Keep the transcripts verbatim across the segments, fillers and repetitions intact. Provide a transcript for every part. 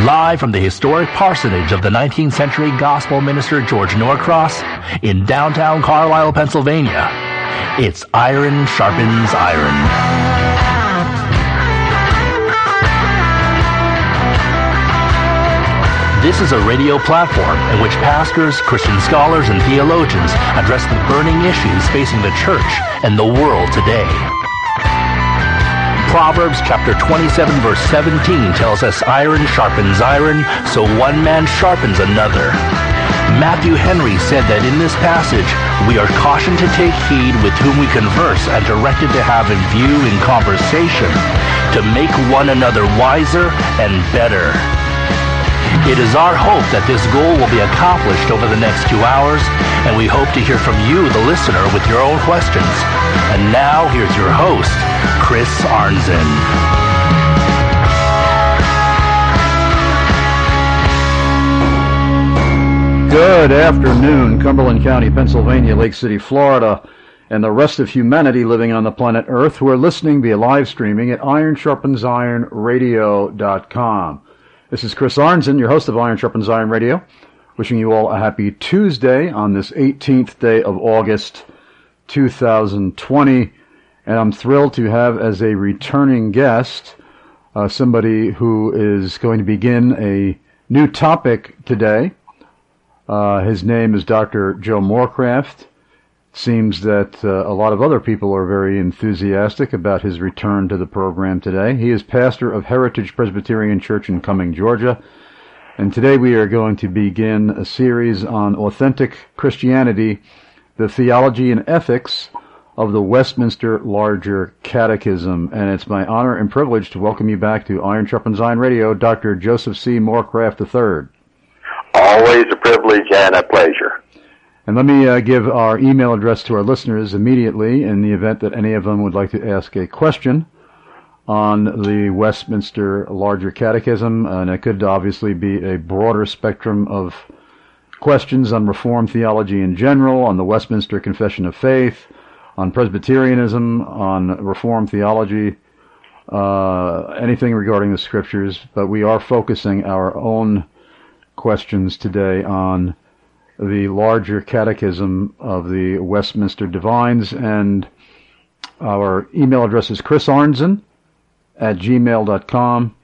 Live from the historic parsonage of the nineteenth century gospel minister George Norcross in downtown Carlisle, Pennsylvania, it's Iron Sharpens Iron. This is a radio platform in which pastors, Christian scholars, and theologians address the burning issues facing the church and the world today. Proverbs chapter twenty-seven verse seventeen tells us iron sharpens iron, so one man sharpens another. Matthew Henry said that in this passage, we are cautioned to take heed with whom we converse and directed to have in view in conversation to make one another wiser and better. It is our hope that this goal will be accomplished over the next two hours, and we hope to hear from you, the listener, with your own questions. And now, here's your host, Chris Arnzen. Good afternoon, Cumberland County, Pennsylvania, Lake City, Florida, and the rest of humanity living on the planet Earth who are listening via live streaming at iron sharpens iron radio dot com. This is Chris Arnzen, your host of Iron Sharpens Iron Radio, wishing you all a happy Tuesday on this eighteenth day of August, two thousand twenty. And I'm thrilled to have as a returning guest uh, somebody who is going to begin a new topic today. Uh, his name is Doctor Joe Morecraft. Seems that uh, a lot of other people are very enthusiastic about his return to the program today. He is pastor of Heritage Presbyterian Church in Cumming, Georgia. And today we are going to begin a series on authentic Christianity, the theology and ethics of the Westminster Larger Catechism. And it's my honor and privilege to welcome you back to Iron Sharpens Iron Radio, Doctor Joseph C. Morecraft the third. Always a privilege and a pleasure. And let me uh, give our email address to our listeners immediately in the event that any of them would like to ask a question on the Westminster Larger Catechism. And it could obviously be a broader spectrum of questions on Reformed theology in general, on the Westminster Confession of Faith, on Presbyterianism, on Reformed theology, uh, anything regarding the Scriptures. But we are focusing our own questions today on the Larger Catechism of the Westminster Divines, and our email address is Chris Arnzen at gmail dot com,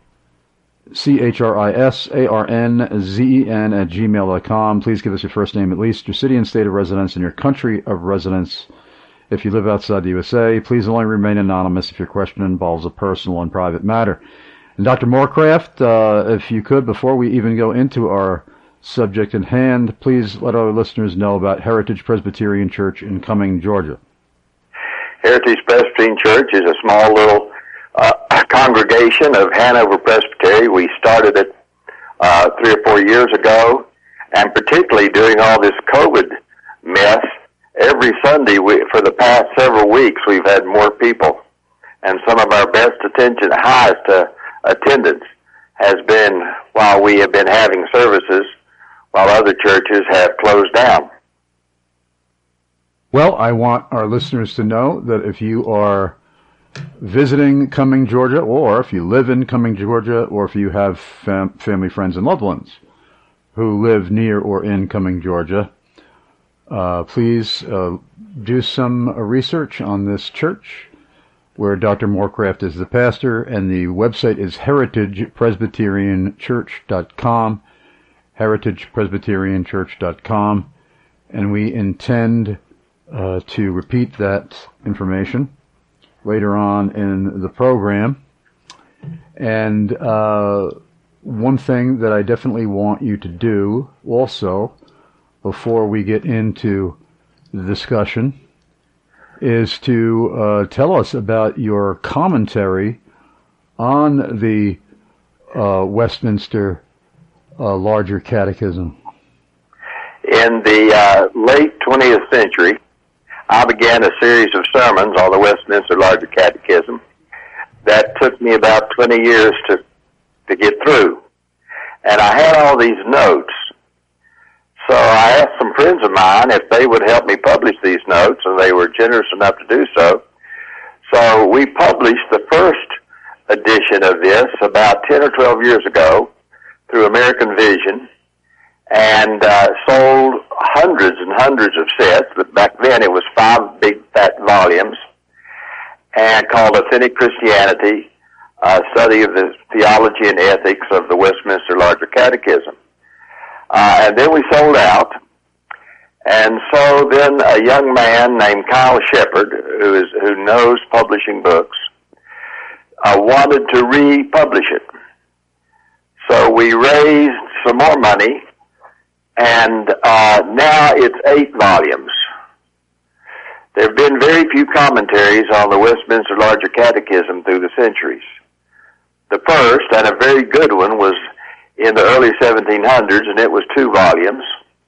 C H R I S A R N Z E N at gmail dot com. Please give us your first name at least, your city and state of residence, and your country of residence. If you live outside the U S A, please only remain anonymous if your question involves a personal and private matter. And Doctor Morecraft, uh, if you could, before we even go into our subject in hand, please let our listeners know about Heritage Presbyterian Church in Cumming, Georgia. Heritage Presbyterian Church is a small little uh, congregation of Hanover Presbytery. We started it uh, three or four years ago, and particularly during all this COVID mess, every Sunday we, for the past several weeks we've had more people, and some of our best attention, highest uh, attendance has been while we have been having services while other churches have closed down. Well, I want our listeners to know that if you are visiting Cumming, Georgia, or if you live in Cumming, Georgia, or if you have fam- family, friends, and loved ones who live near or in Cumming, Georgia, uh, please uh, do some uh, research on this church where Doctor Morecraft is the pastor, and the website is heritage presbyterian church dot com. heritage presbyterian church dot com, and we intend uh, to repeat that information later on in the program. And uh, one thing that I definitely want you to do also, before we get into the discussion, is to uh, tell us about your commentary on the uh, Westminster Uh, Larger Catechism. In the uh, late twentieth century, I began a series of sermons on the Westminster Larger Catechism that took me about twenty years to, to get through. And I had all these notes. So I asked some friends of mine if they would help me publish these notes, and they were generous enough to do so. So we published the first edition of this about ten or twelve years ago, through American Vision and uh, sold hundreds and hundreds of sets. But back then it was five big fat volumes, and called Authentic Christianity, a study of the theology and ethics of the Westminster Larger Catechism. Uh, and then we sold out. And so then a young man named Kyle Shepard, who is who knows publishing books, uh, wanted to republish it. So we raised some more money, and uh, now it's eight volumes. There have been very few commentaries on the Westminster Larger Catechism through the centuries. The first, and a very good one, was in the early seventeen hundreds, and it was two volumes.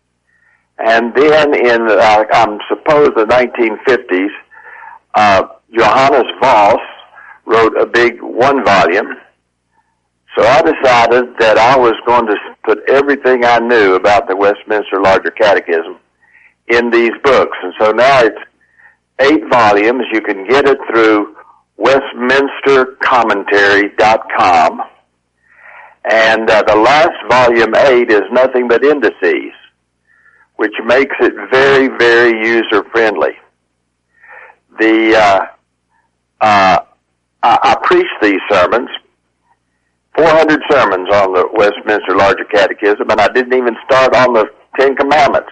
And then in, uh, I suppose, the nineteen fifties, uh, Johannes Voss wrote a big one volume. So I decided that I was going to put everything I knew about the Westminster Larger Catechism in these books. And so now it's eight volumes. You can get it through westminster commentary dot com. And uh, the last volume, eight, is nothing but indices, which makes it very, very user-friendly. The uh, uh, I, I preach these sermons, four hundred sermons on the Westminster Larger Catechism, and I didn't even start on the Ten Commandments.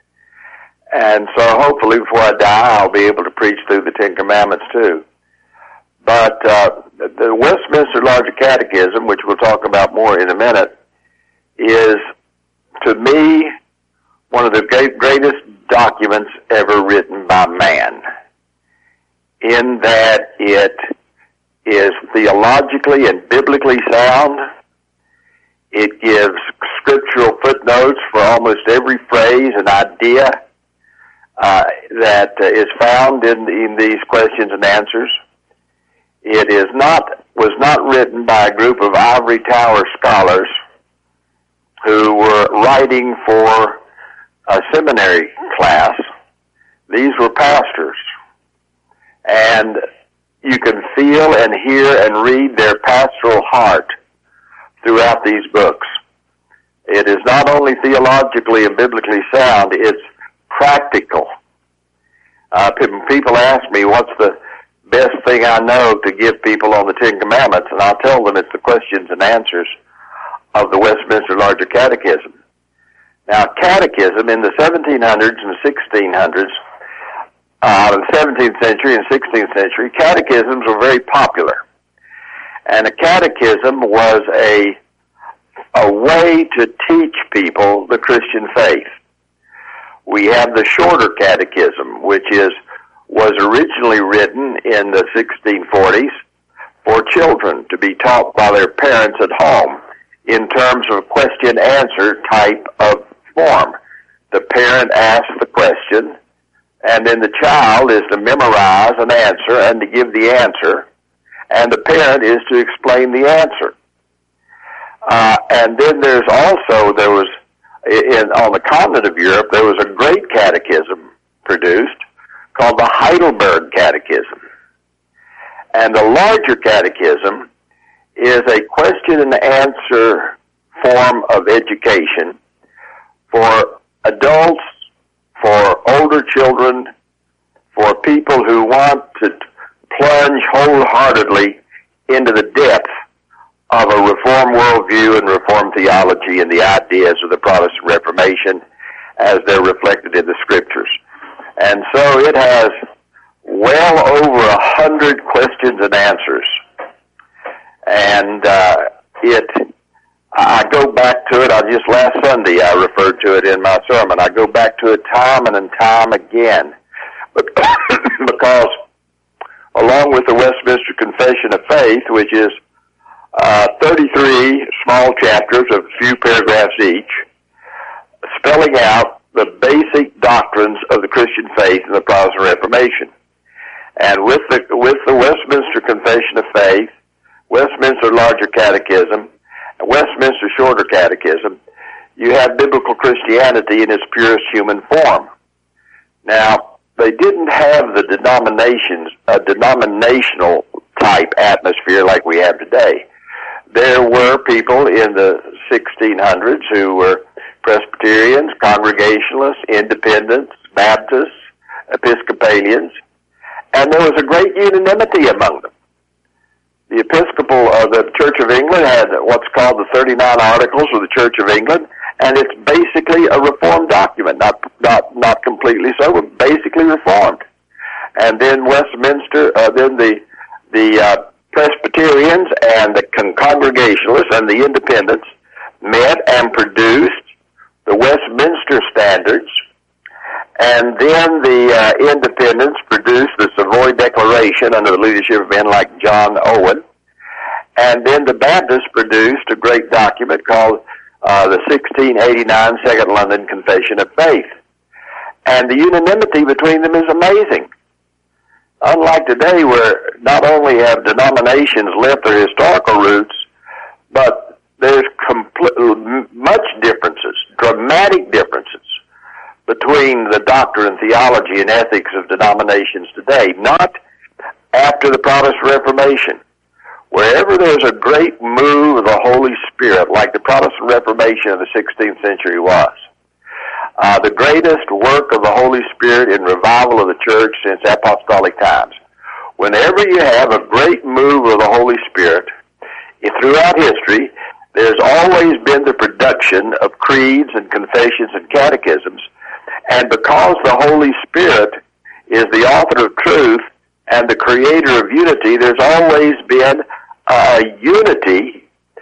And so hopefully before I die, I'll be able to preach through the Ten Commandments too. But uh, the Westminster Larger Catechism, which we'll talk about more in a minute, is, to me, one of the great, greatest documents ever written by man, in that it is theologically and biblically sound. It gives scriptural footnotes for almost every phrase and idea uh, that uh, is found in, in these questions and answers. It is not was not written by a group of ivory tower scholars who were writing for a seminary class. These were pastors, and you can feel and hear and read their pastoral heart throughout these books. It is not only theologically and biblically sound, it's practical. Uh, people ask me, what's the best thing I know to give people on the Ten Commandments? And I'll tell them it's the questions and answers of the Westminster Larger Catechism. Now, catechism in the seventeen hundreds and sixteen hundreds, uh, the seventeenth century and sixteenth century, catechisms were very popular. And a catechism was a, a way to teach people the Christian faith. We have the shorter catechism, which is was originally written in the sixteen forties for children to be taught by their parents at home in terms of question-answer type of form. The parent asks the question, and then the child is to memorize an answer and to give the answer, and the parent is to explain the answer. Uh, and then there's also, there was, in, on the continent of Europe, there was a great catechism produced called the Heidelberg Catechism. And the larger catechism is a question and answer form of education for adults, for older children, for people who want to plunge wholeheartedly into the depth of a Reformed worldview and Reformed theology and the ideas of the Protestant Reformation as they're reflected in the Scriptures. And so it has well over a hundred questions and answers. And uh, it, I go back to it, I just last Sunday I referred to it in my sermon. I go back to it time and, and time again. But because along with the Westminster Confession of Faith, which is uh, thirty-three small chapters of a few paragraphs each, spelling out the basic doctrines of the Christian faith and the Protestant Reformation. And with the, with the Westminster Confession of Faith, Westminster Larger Catechism, and Westminster Shorter Catechism, you have biblical Christianity in its purest human form. Now, they didn't have the denominations, a denominational type atmosphere like we have today. there were people in the sixteen hundreds who were Presbyterians, Congregationalists, Independents, Baptists, Episcopalians, and there was a great unanimity among them. The Episcopal, uh, the Church of England had what's called the thirty-nine Articles of the Church of England, and it's basically a reformed document, not not not completely so, but basically reformed. And then Westminster, uh, then the the uh, Presbyterians and the con- Congregationalists and the Independents met and produced the Westminster Standards, and then the uh, Independents produced the Savoy Declaration under the leadership of men like John Owen, and then the Baptists produced a great document called uh, the sixteen eighty-nine Second London Confession of Faith. And the unanimity between them is amazing. Unlike today, where not only have denominations left their historical roots, but there's compl- much differences, dramatic differences, between the doctrine, theology, and ethics of denominations today, not after the Protestant Reformation. Wherever there's a great move of the Holy Spirit, like the Protestant Reformation of the sixteenth century was, uh, the greatest work of the Holy Spirit in revival of the church since apostolic times. Whenever you have a great move of the Holy Spirit, throughout history, there's always been the production of creeds and confessions and catechisms. And because the Holy Spirit is the author of truth and the creator of unity, there's always been a unity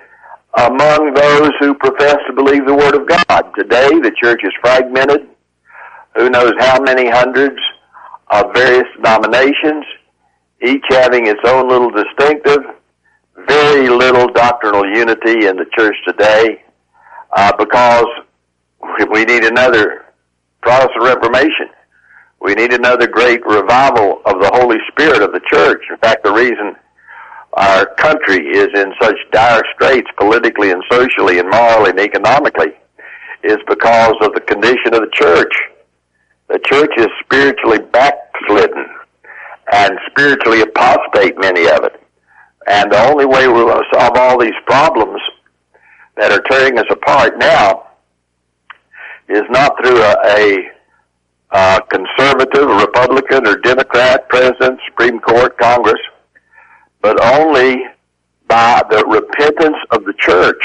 among those who profess to believe the Word of God. Today, the church is fragmented. Who knows how many hundreds of various denominations, each having its own little distinctive. Very little doctrinal unity in the church today uh, because we need another Protestant Reformation. We need another great revival of the Holy Spirit of the church. In fact, the reason our country is in such dire straits politically and socially and morally and economically is because of the condition of the church. The church is spiritually backslidden and spiritually apostate, many of it. And the only way we're going to solve all these problems that are tearing us apart now is not through a, a, a conservative, Republican, or Democrat president, Supreme Court, Congress, but only by the repentance of the church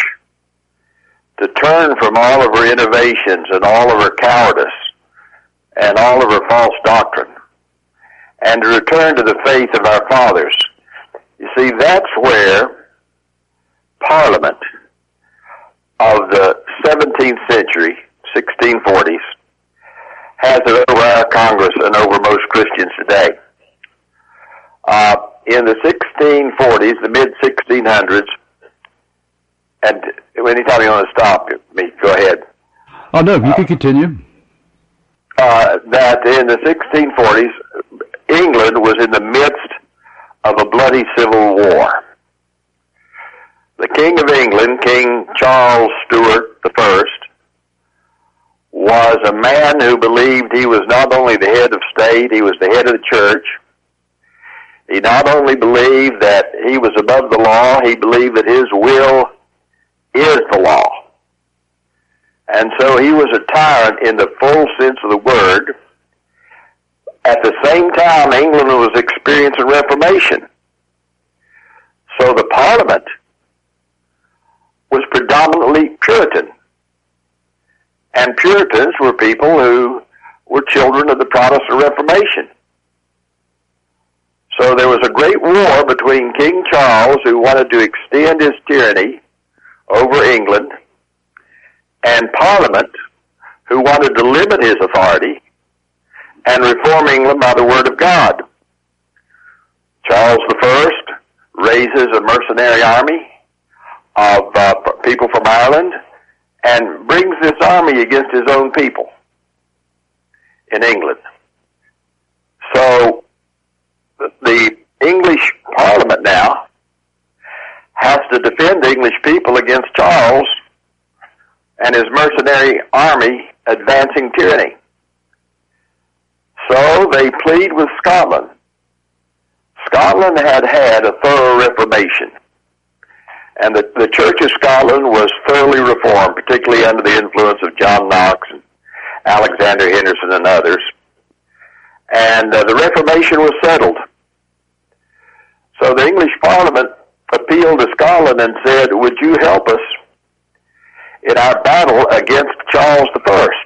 to turn from all of her innovations and all of her cowardice and all of her false doctrine and to return to the faith of our fathers. You see, that's where Parliament of the seventeenth century, sixteen forties, has it over our Congress and over most Christians today. Uh, in the sixteen forties, the mid sixteen hundreds, and anytime you want to stop me, go ahead. Oh, no, you uh, can continue. Uh, that in the sixteen forties, England was in the midst of a bloody civil war. The King of England, King Charles Stuart the First, was a man who believed he was not only the head of state, he was the head of the church. He not only believed that he was above the law, he believed that his will is the law. And so he was a tyrant in the full sense of the word. At the same time, England was experiencing Reformation. So the Parliament was predominantly Puritan. And Puritans were people who were children of the Protestant Reformation. So there was a great war between King Charles, who wanted to extend his tyranny over England, and Parliament, who wanted to limit his authority and reform England by the Word of God. Charles the First raises a mercenary army of uh, people from Ireland and brings this army against his own people in England. So the English Parliament now has to defend the English people against Charles and his mercenary army advancing tyranny. So they plead with Scotland. Scotland had had a thorough Reformation. And the, the Church of Scotland was thoroughly reformed, particularly under the influence of John Knox and Alexander Henderson and others. And uh, the Reformation was settled. So the English Parliament appealed to Scotland and said, would you help us in our battle against Charles the First?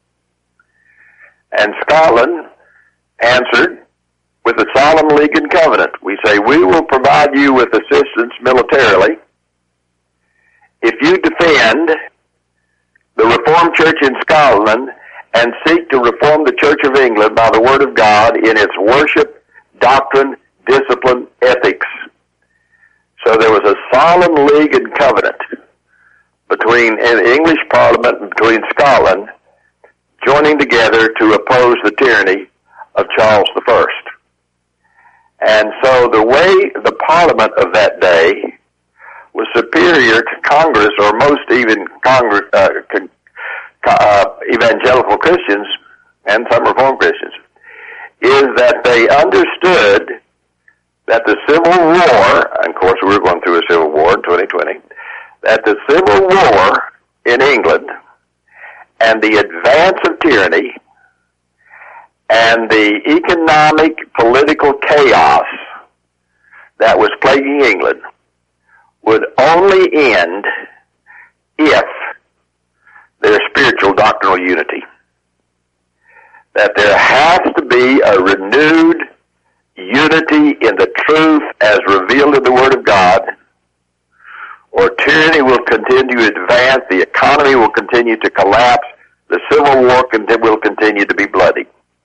And Scotland answered with the Solemn League and Covenant. We say, we will provide you with assistance militarily if you defend the Reformed Church in Scotland and seek to reform the Church of England by the Word of God in its worship, doctrine, discipline, ethics. So there was a solemn league and covenant between the English Parliament and between Scotland joining together to oppose the tyranny of Charles the First. And so the way the Parliament of that day was superior to Congress, or most even Congress, uh, con- uh, evangelical Christians and some Reformed Christians, is that they understood that the Civil War, and of course we're going through a Civil War in twenty twenty, that the Civil War in England and the advance of tyranny and the economic political chaos that was plaguing England would only end if there's spiritual doctrinal unity. That there has to be a renewed unity in the truth as revealed in the Word of God, or tyranny will continue to advance, the economy will continue to collapse, the Civil War will continue to be bloody.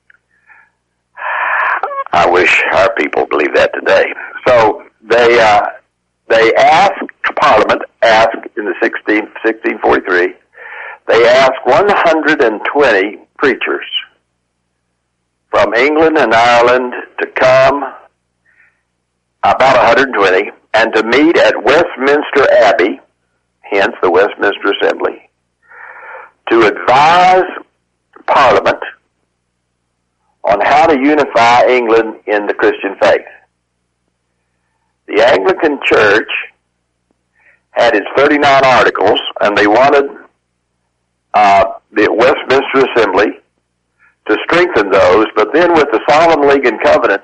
I wish our people believe that today. So they uh, they asked, Parliament asked in the sixteen forty-three, they asked one hundred twenty preachers from England and Ireland to come, about one hundred twenty, and to meet at Westminster Abbey, hence the Westminster Assembly, to advise Parliament on how to unify England in the Christian faith. The Anglican Church had its thirty-nine articles, and they wanted uh, the Westminster Assembly to strengthen those, but then with the Solemn League and Covenant,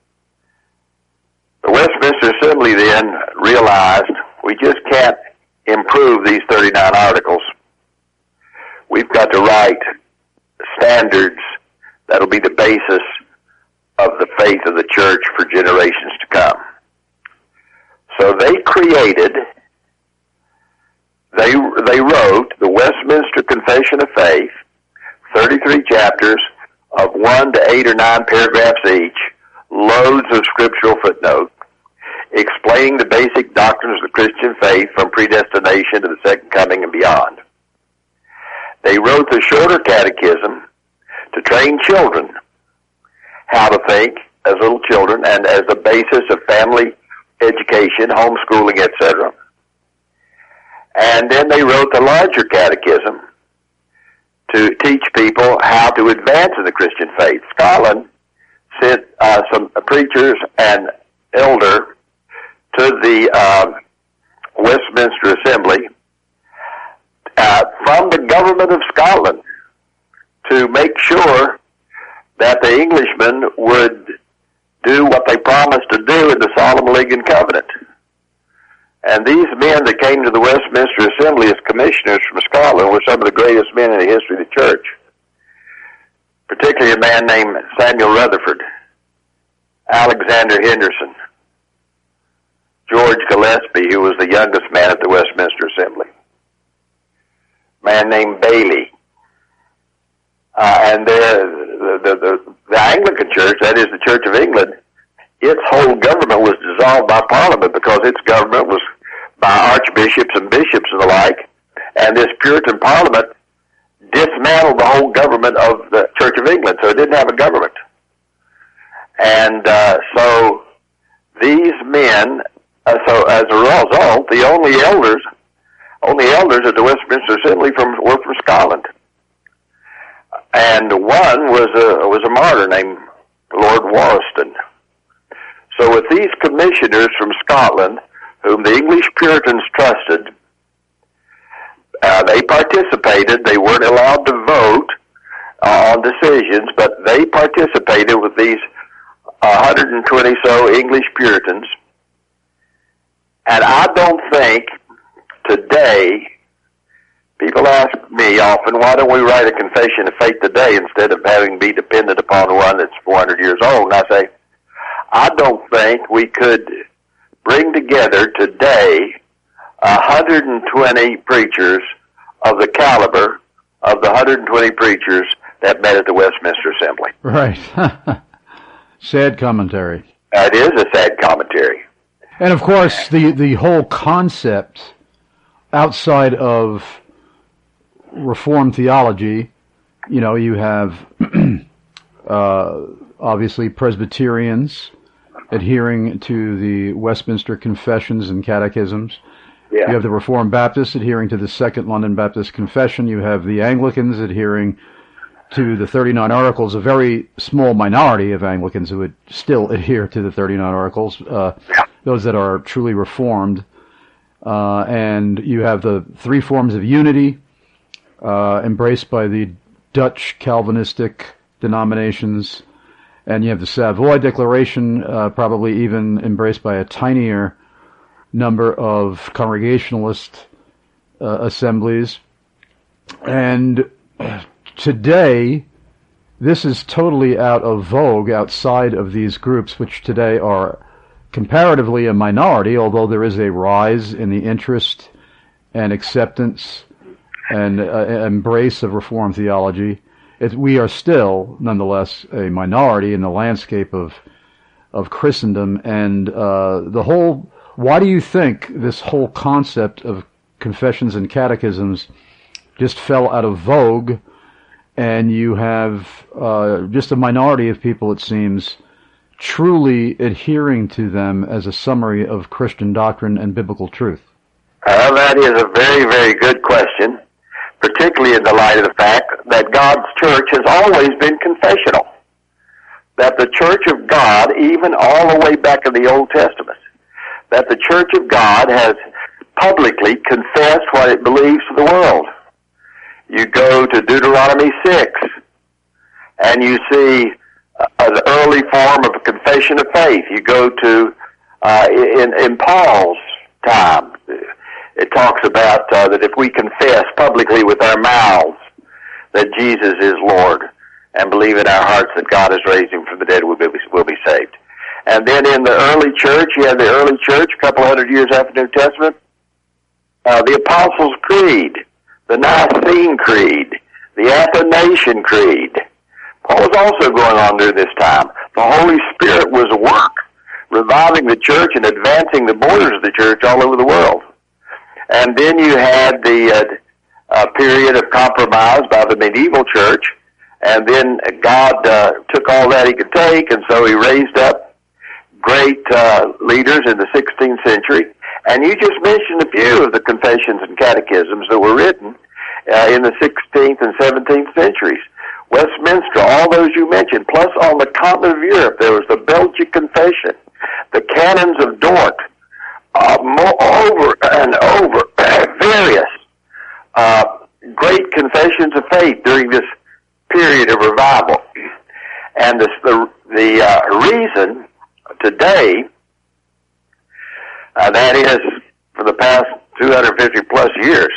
the Westminster Assembly then realized we just can't improve these thirty-nine articles. We've got to write standards that'll be the basis of the faith of the church for generations to come. So they created, they they wrote the Westminster Confession of Faith, thirty-three chapters of one to eight or nine paragraphs each, loads of scriptural footnotes, explaining the basic doctrines of the Christian faith from predestination to the second coming and beyond. They wrote the shorter catechism to train children how to think as little children and as the basis of family education, homeschooling, et cetera. And then they wrote the larger catechism to teach people how to advance in the Christian faith. Scotland sent uh, some preachers and elder to the uh, Westminster Assembly uh, from the government of Scotland to make sure that the Englishmen would do what they promised to do in the Solemn League and Covenant. And these men that came to the Westminster Assembly as commissioners from Scotland were some of the greatest men in the history of the church, particularly a man named Samuel Rutherford, Alexander Henderson, George Gillespie, who was the youngest man at the Westminster Assembly, a man named Bailey. Uh, and the, the, the, the Anglican Church, that is the Church of England, its whole government was dissolved by Parliament because its government was by archbishops and bishops and the like, and this Puritan Parliament dismantled the whole government of the Church of England, so it didn't have a government. And uh, so these men, uh, so as a result, the only elders, only elders at the Westminster Assembly from, were from Scotland. And one was a, was a martyr named Lord Warriston. So with these commissioners from Scotland, whom the English Puritans trusted. Uh, they participated. They weren't allowed to vote uh, on decisions, but they participated with these one hundred twenty so English Puritans. And I don't think today, people ask me often, why don't we write a confession of faith today instead of having be dependent upon one that's four hundred years old? And I say, I don't think we could bring together today one hundred twenty preachers of the caliber of the one hundred twenty preachers that met at the Westminster Assembly. Right. Sad commentary. That is a sad commentary. And of course, the, the whole concept outside of Reformed theology, you know, you have uh, obviously Presbyterians adhering to the Westminster Confessions and Catechisms. Yeah. You have the Reformed Baptists adhering to the Second London Baptist Confession. You have the Anglicans adhering to the thirty-nine Articles, a very small minority of Anglicans who would still adhere to the thirty-nine Articles, uh, yeah. those that are truly Reformed. Uh, and you have the three forms of unity uh, embraced by the Dutch Calvinistic denominations. And you have the Savoy Declaration, uh, probably even embraced by a tinier number of Congregationalist uh, assemblies. And today, this is totally out of vogue outside of these groups, which today are comparatively a minority, although there is a rise in the interest and acceptance and uh, embrace of Reformed theology. It, we are still, nonetheless, a minority in the landscape of of Christendom, and uh, the whole. Why do you think this whole concept of confessions and catechisms just fell out of vogue, and you have uh, just a minority of people, it seems, truly adhering to them as a summary of Christian doctrine and biblical truth? Uh, that is a very, very good question, particularly in the light of the fact that God's church has always been confessional. That the church of God, even all the way back in the Old Testament, that the church of God has publicly confessed what it believes to the world. You go to Deuteronomy six, and you see an early form of a confession of faith. You go to, uh, in, in Paul's time, it talks about uh, that if we confess publicly with our mouths that Jesus is Lord and believe in our hearts that God has raised him from the dead, we'll be, we'll be saved. And then in the early church, you had the early church, a couple hundred years after the New Testament, uh, the Apostles' Creed, the Nicene Creed, the Athanasian Creed. What was also going on during this time? The Holy Spirit was at work, reviving the church and advancing the borders of the church all over the world. And then you had the uh, uh, period of compromise by the medieval church, and then God uh, took all that he could take, and so he raised up great uh, leaders in the sixteenth century. And you just mentioned a few of the confessions and catechisms that were written uh, in the sixteenth and seventeenth centuries. Westminster, all those you mentioned, plus on the continent of Europe, there was the Belgic Confession, the Canons of Dort, uh, more, over and over, various uh, great confessions of faith during this period of revival. And this, the, the uh, reason today, uh, that is, for the past two hundred fifty plus years,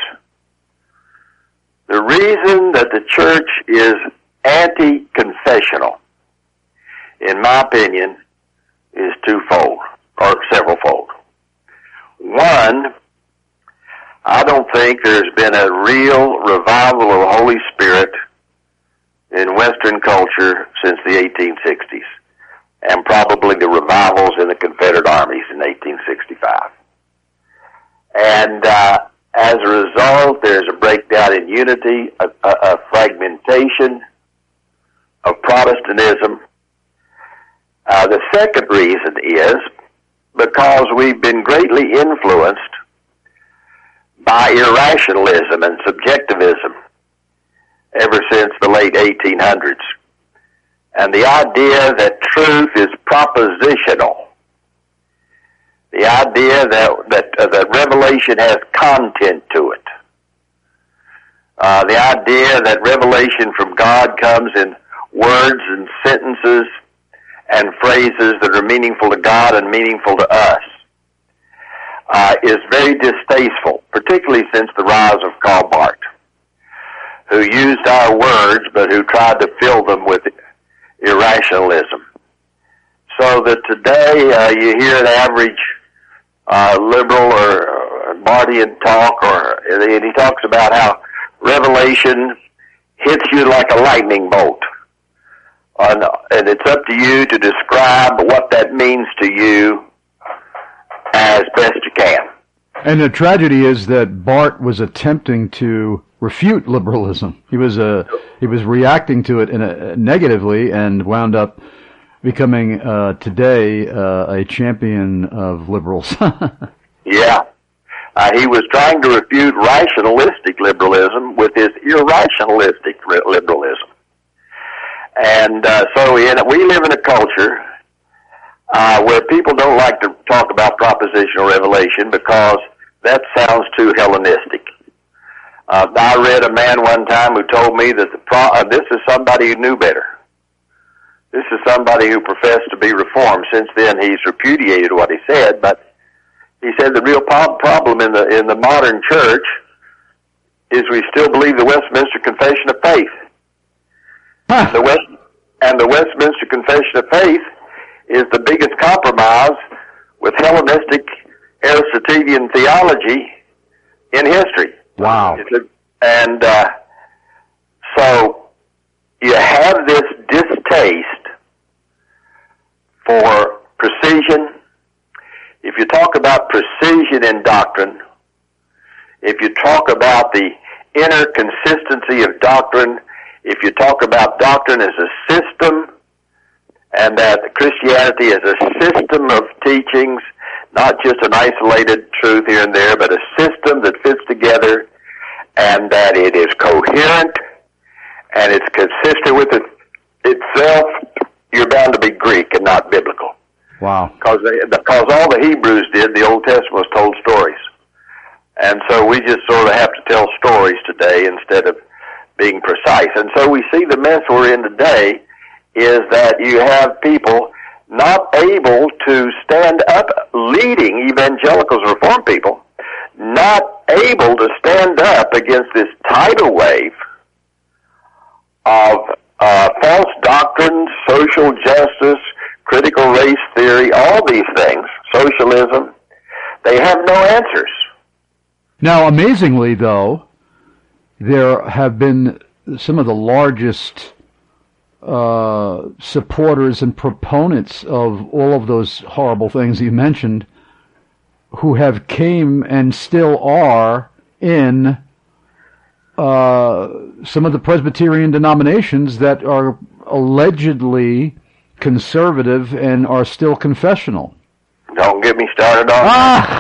the reason that the church is anti-confessional, in my opinion, is twofold, or severalfold. One, I don't think there's been a real revival of the Holy Spirit in Western culture since the eighteen sixties, and probably the revivals in the Confederate armies in eighteen sixty-five. And uh, as a result, there's a breakdown in unity, a, a, a fragmentation of Protestantism. Uh, the second reason is because we've been greatly influenced by irrationalism and subjectivism ever since the late eighteen hundreds. And the idea that truth is propositional. The the idea that that, uh, that revelation has content to it. Uh, the idea that revelation from God comes in words and sentences and phrases that are meaningful to God and meaningful to us, uh, is very distasteful, particularly since the rise of Karl Barth, who used our words but who tried to fill them with irrationalism. So that today uh, you hear an average uh, liberal or, or Barthian talk, or and he talks about how revelation hits you like a lightning bolt. On, and it's up to you to describe what that means to you as best you can. And the tragedy is that Barth was attempting to refute liberalism. He was uh, he was reacting to it in a, negatively and wound up becoming uh, today uh, a champion of liberals. Yeah. Uh, he was trying to refute rationalistic liberalism with his irrationalistic liberalism. And uh, so in, we live in a culture uh, where people don't like to talk about propositional revelation because that sounds too Hellenistic. Uh, I read a man one time who told me that the pro- uh, this is somebody who knew better. This is somebody who professed to be Reformed. Since then, he's repudiated what he said, but he said the real problem in the in the modern church is we still believe the Westminster Confession of Faith. Huh. The West and the Westminster Confession of Faith is the biggest compromise with Hellenistic Aristotelian theology in history. Wow! A, and uh, so you have this distaste for precision. If you talk about precision in doctrine, if you talk about the inner consistency of doctrine, if you talk about doctrine as a system, and that Christianity is a system of teachings, not just an isolated truth here and there, but a system that fits together, and that it is coherent, and it's consistent with it itself, you're bound to be Greek and not biblical. Wow. Because because all the Hebrews did, the Old Testament was told stories. And so we just sort of have to tell stories today instead of being precise. And so we see the mess we're in today is that you have people not able to stand up, leading evangelicals, Reformed people, not able to stand up against this tidal wave of uh, false doctrines, social justice, critical race theory, all these things, socialism. They have no answers. Now, amazingly, though, there have been some of the largest uh, supporters and proponents of all of those horrible things you mentioned who have came and still are in uh, some of the Presbyterian denominations that are allegedly conservative and are still confessional. Don't get me started on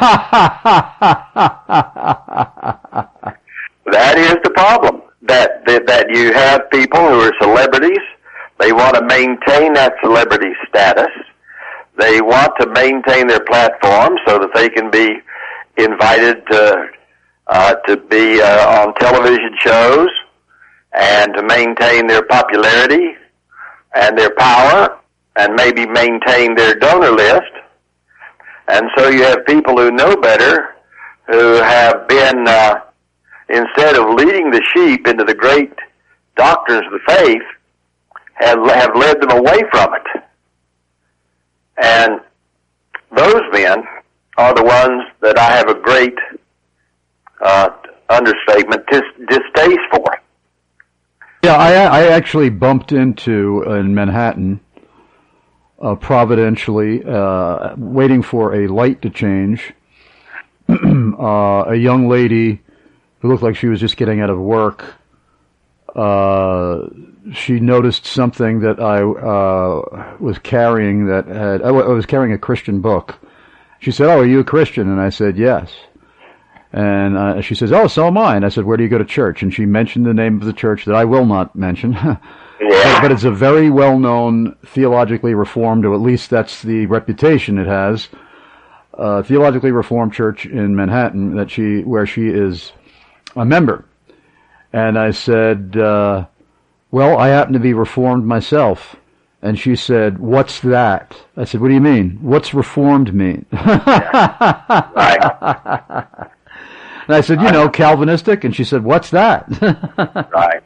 that. That is the problem. That, that that you have people who are celebrities. They want to maintain that celebrity status. They want to maintain their platform so that they can be invited to uh, to be uh, on television shows and to maintain their popularity and their power and maybe maintain their donor list. And so you have people who know better, who have been, uh, instead of leading the sheep into the great doctrines of the faith, have, have led them away from it. And those men are the ones that I have a great uh, understatement, dis- distaste for. Yeah, I, I actually bumped into, uh, in Manhattan, uh, providentially, uh, waiting for a light to change, uh, a young lady who looked like she was just getting out of work. Uh, she noticed something that I uh, was carrying that had, I was carrying a Christian book. She said, "Oh, are you a Christian?" And I said, "Yes." And uh, she says, "Oh, so am I." And I said, "Where do you go to church?" And she mentioned the name of the church that I will not mention. Yeah. But it's a very well-known, theologically reformed, or at least that's the reputation it has, uh, Theologically Reformed Church in Manhattan that she, where she is a member. And I said, uh, well, I happen to be Reformed myself. And she said, what's that? I said, what do you mean? What's Reformed mean? Yeah. Right. And I said, you know, Calvinistic. And she said, what's that? Right.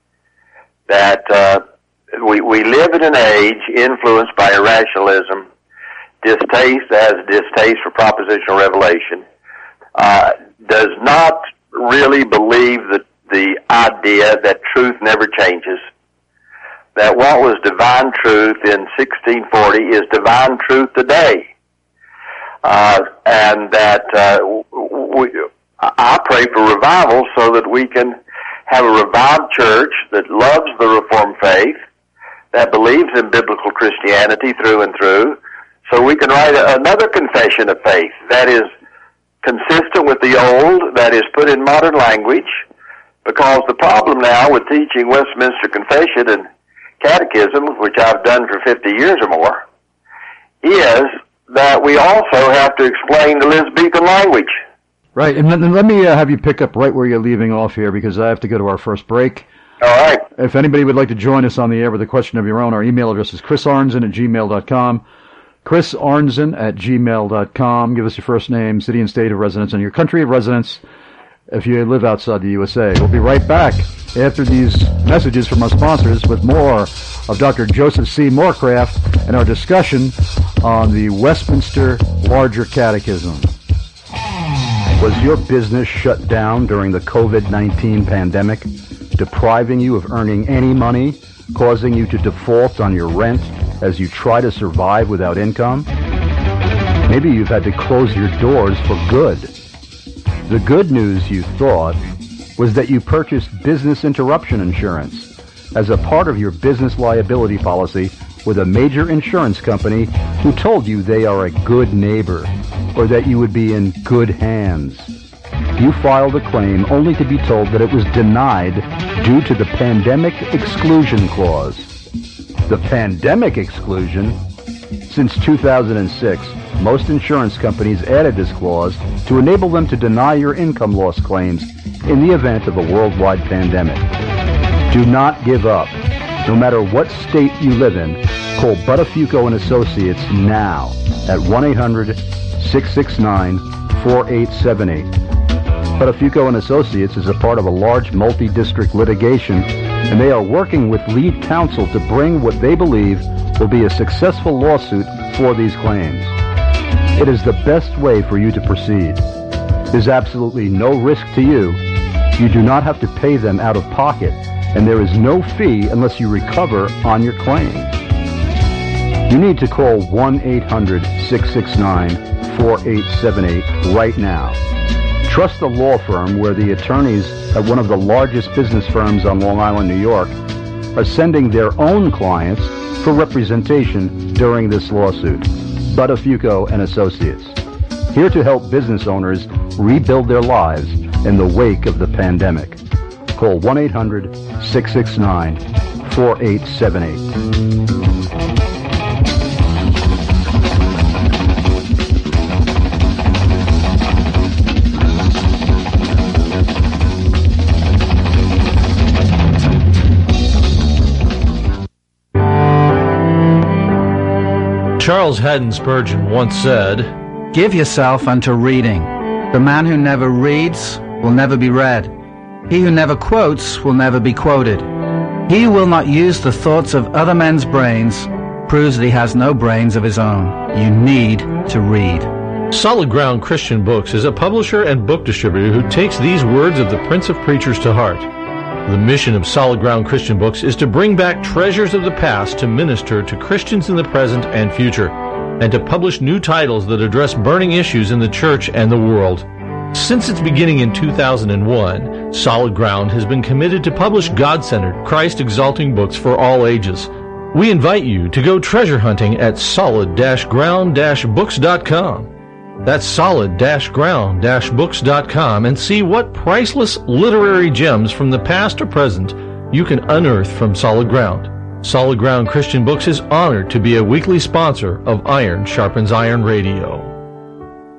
That uh, we we live in an age influenced by irrationalism, distaste as distaste for propositional revelation, uh, does not really believe that the idea that truth never changes, that what was divine truth in sixteen forty is divine truth today, uh, and that uh, we, I pray for revival so that we can have a revived church that loves the Reformed faith, that believes in biblical Christianity through and through, so we can write a, another confession of faith that is consistent with the old, that is put in modern language, because the problem now with teaching Westminster Confession and Catechism, which I've done for fifty years or more, is that we also have to explain the Elizabethan language. Right, and let, let me uh, have you pick up right where you're leaving off here, because I have to go to our first break. All right. If anybody would like to join us on the air with a question of your own, our email address is chris arnzen at gmail dot com. chris arnzen at gmail dot com. Give us your first name, city and state of residence, and your country of residence if you live outside the U S A. We'll be right back after these messages from our sponsors with more of Doctor Joseph C. Morecraft and our discussion on the Westminster Larger Catechism. Was your business shut down during the COVID nineteen pandemic, depriving you of earning any money, causing you to default on your rent as you try to survive without income? Maybe you've had to close your doors for good. The good news, you thought, was that you purchased business interruption insurance as a part of your business liability policy with a major insurance company who told you they are a good neighbor or that you would be in good hands. You filed a claim only to be told that it was denied due to the Pandemic Exclusion Clause. The Pandemic Exclusion? Since two thousand six, most insurance companies added this clause to enable them to deny your income loss claims in the event of a worldwide pandemic. Do not give up. No matter what state you live in, call Buttafuoco and Associates now at one eight hundred six six nine four eight seven eight. Buttafuoco and Associates is a part of a large multi-district litigation, and they are working with lead counsel to bring what they believe will be a successful lawsuit for these claims. It is the best way for you to proceed. There's absolutely no risk to you. You do not have to pay them out of pocket, and there is no fee unless you recover on your claim. You need to call one eight hundred six six nine four eight seven eight right now. Trust the law firm where the attorneys at one of the largest business firms on Long Island, New York, are sending their own clients for representation during this lawsuit. Buttafuoco and Associates, here to help business owners rebuild their lives in the wake of the pandemic. Call one eight hundred six six nine four eight seven eight. Charles Haddon Spurgeon once said, "Give yourself unto reading. The man who never reads will never be read. He who never quotes will never be quoted. He who will not use the thoughts of other men's brains proves that he has no brains of his own. You need to read." Solid Ground Christian Books is a publisher and book distributor who takes these words of the Prince of Preachers to heart. The mission of Solid Ground Christian Books is to bring back treasures of the past to minister to Christians in the present and future, and to publish new titles that address burning issues in the church and the world. Since its beginning in two thousand one, Solid Ground has been committed to publish God-centered, Christ-exalting books for all ages. We invite you to go treasure hunting at solid ground books dot com. That's solid ground books dot com, and see what priceless literary gems from the past or present you can unearth from Solid Ground. Solid Ground Christian Books is honored to be a weekly sponsor of Iron Sharpens Iron Radio.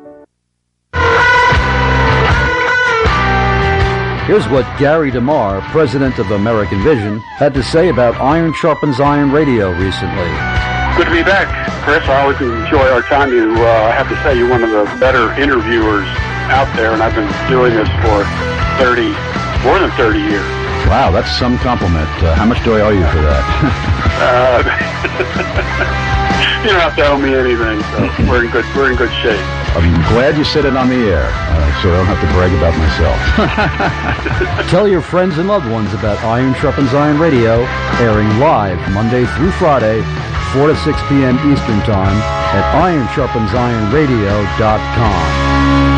Here's what Gary DeMar, president of American Vision, had to say about Iron Sharpens Iron Radio recently. Good to be back, Chris. I always enjoy our time. You, uh, I have to say, you're one of the better interviewers out there, and I've been doing this for thirty, more than thirty years. Wow, that's some compliment. Uh, how much do I owe you for that? uh, you don't have to owe me anything, so we're in good, we're in good shape. I'm glad you said it on the air, uh, so I don't have to brag about myself. Tell your friends and loved ones about Iron Sharpens Iron Radio, airing live Monday through Friday, four to six p.m. Eastern Time at iron sharpens iron radio dot com.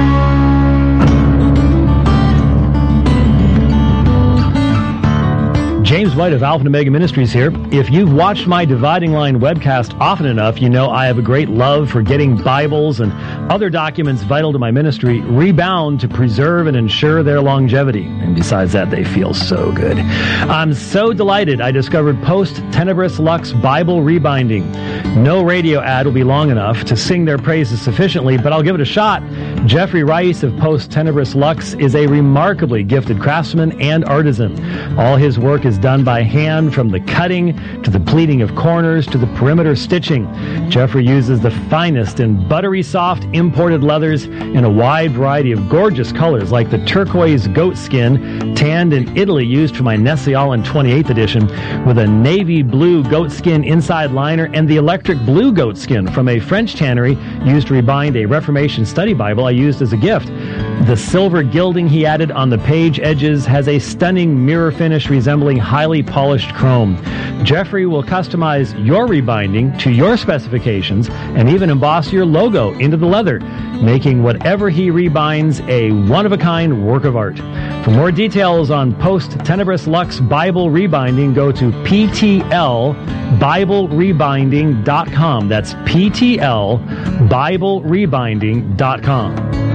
James White of Alpha and Omega Ministries here. If you've watched my Dividing Line webcast often enough, you know I have a great love for getting Bibles and other documents vital to my ministry rebound to preserve and ensure their longevity. And besides that, they feel so good. I'm so delighted I discovered Post Tenebris Lux Bible Rebinding. No radio ad will be long enough to sing their praises sufficiently, but I'll give it a shot. Jeffrey Rice of Post Tenebris Lux is a remarkably gifted craftsman and artisan. All his work is done by hand, from the cutting to the pleating of corners to the perimeter stitching. Jeffrey uses the finest and buttery soft imported leathers in a wide variety of gorgeous colors, like the turquoise goat skin tanned in Italy used for my Nestle Island twenty-eighth edition, with a navy blue goat skin inside liner, and the electric blue goat skin from a French tannery used to rebind a Reformation study Bible I used as a gift. The silver gilding he added on the page edges has a stunning mirror finish resembling highly polished chrome. Jeffrey will customize your rebinding to your specifications and even emboss your logo into the leather, making whatever he rebinds a one-of-a-kind work of art. For more details on Post Tenebris Lux Bible Rebinding, go to P T L Bible Rebinding dot com. That's P T L Bible Rebinding dot com.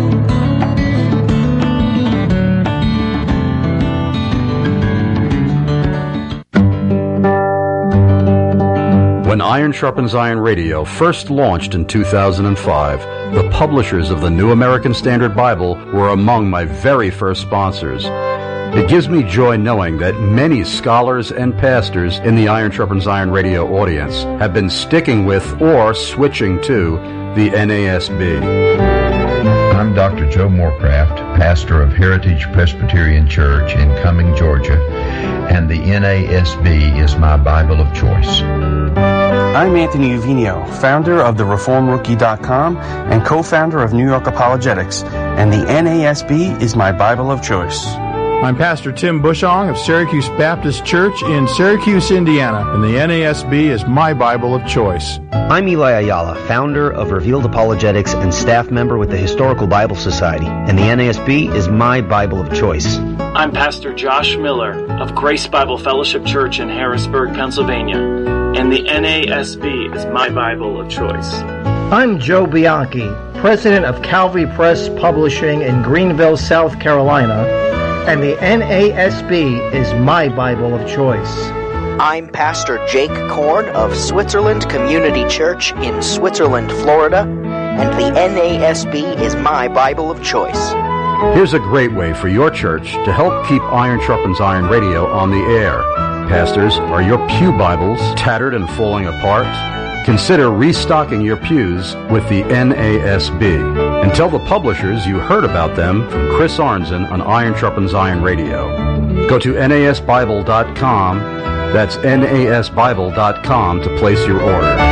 When Iron Sharpens Iron Radio first launched in two thousand five, the publishers of the New American Standard Bible were among my very first sponsors. It gives me joy knowing that many scholars and pastors in the Iron Sharpens Iron Radio audience have been sticking with or switching to the N A S B. I'm Doctor Joe Morecraft, pastor of Heritage Presbyterian Church in Cumming, Georgia, and the N A S B is my Bible of choice. I'm Anthony Uvino, founder of the reform rookie dot com and co-founder of New York Apologetics, and the N A S B is my Bible of choice. I'm Pastor Tim Bushong of Syracuse Baptist Church in Syracuse, Indiana, and the N A S B is my Bible of choice. I'm Eli Ayala, founder of Revealed Apologetics and staff member with the Historical Bible Society, and the N A S B is my Bible of choice. I'm Pastor Josh Miller of Grace Bible Fellowship Church in Harrisburg, Pennsylvania, and the N A S B is my Bible of choice. I'm Joe Bianchi, president of Calvary Press Publishing in Greenville, South Carolina, and the N A S B is my Bible of choice. I'm Pastor Jake Korn of Switzerland Community Church in Switzerland, Florida, and the N A S B is my Bible of choice. Here's a great way for your church to help keep Iron Sharpens Iron Radio on the air. Pastors, are your pew Bibles tattered and falling apart? Consider restocking your pews with the N A S B. And tell the publishers you heard about them from Chris Arnzen on Iron Sharpens Iron Radio. Go to N A S Bible dot com. That's N A S Bible dot com to place your order.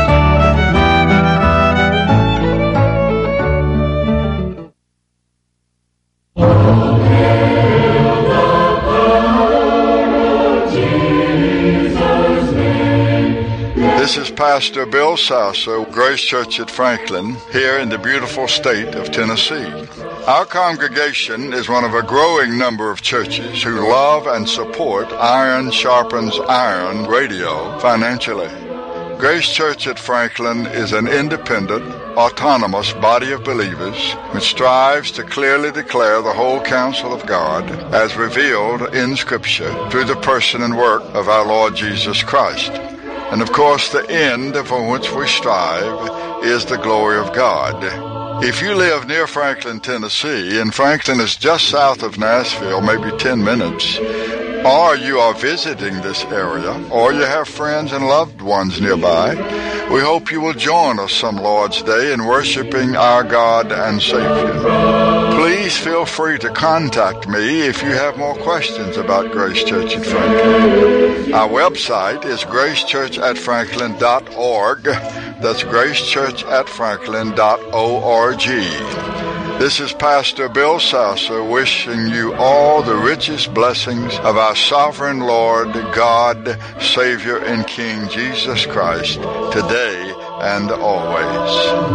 This is Pastor Bill Sasso, Grace Church at Franklin, here in the beautiful state of Tennessee. Our congregation is one of a growing number of churches who love and support Iron Sharpens Iron Radio financially. Grace Church at Franklin is an independent, autonomous body of believers which strives to clearly declare the whole counsel of God as revealed in Scripture through the person and work of our Lord Jesus Christ. And of course, the end for which we strive is the glory of God. If you live near Franklin, Tennessee, and Franklin is just south of Nashville, maybe ten minutes, or you are visiting this area, or you have friends and loved ones nearby, we hope you will join us some Lord's Day in worshiping our God and Savior. Please feel free to contact me if you have more questions about Grace Church at Franklin. Our website is grace church at franklin dot org. That's grace church at franklin dot org. This is Pastor Bill Sasser wishing you all the richest blessings of our sovereign Lord, God, Savior, and King Jesus Christ, today and always.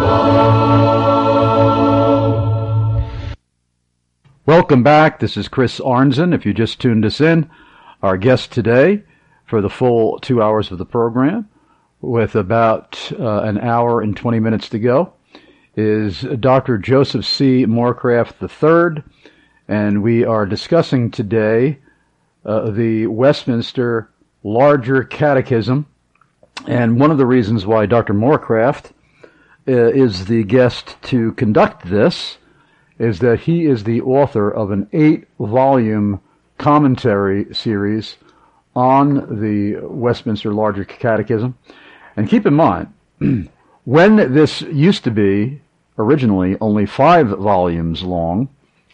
Welcome back. This is Chris Arnzen. If you just tuned us in, our guest today for the full two hours of the program, with about uh, an hour and twenty minutes to go, is Doctor Joseph C. Morecraft the third, and we are discussing today uh, the Westminster Larger Catechism. And one of the reasons why Doctor Morecraft uh, is the guest to conduct this is that he is the author of an eight-volume commentary series on the Westminster Larger Catechism. And keep in mind, when this used to be originally only five volumes long,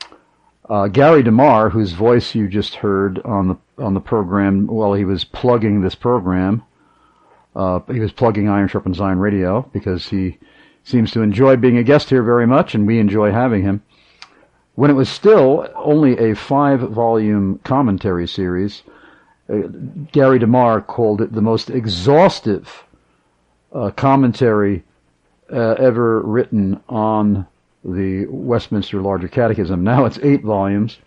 uh, Gary DeMar, whose voice you just heard on the on the program while he was plugging this program, uh, he was plugging Iron Sharpens Iron Radio because he seems to enjoy being a guest here very much, and we enjoy having him. When it was still only a five-volume commentary series, uh, Gary DeMar called it the most exhaustive uh, commentary Uh, ever written on the Westminster Larger Catechism. Now it's eight volumes,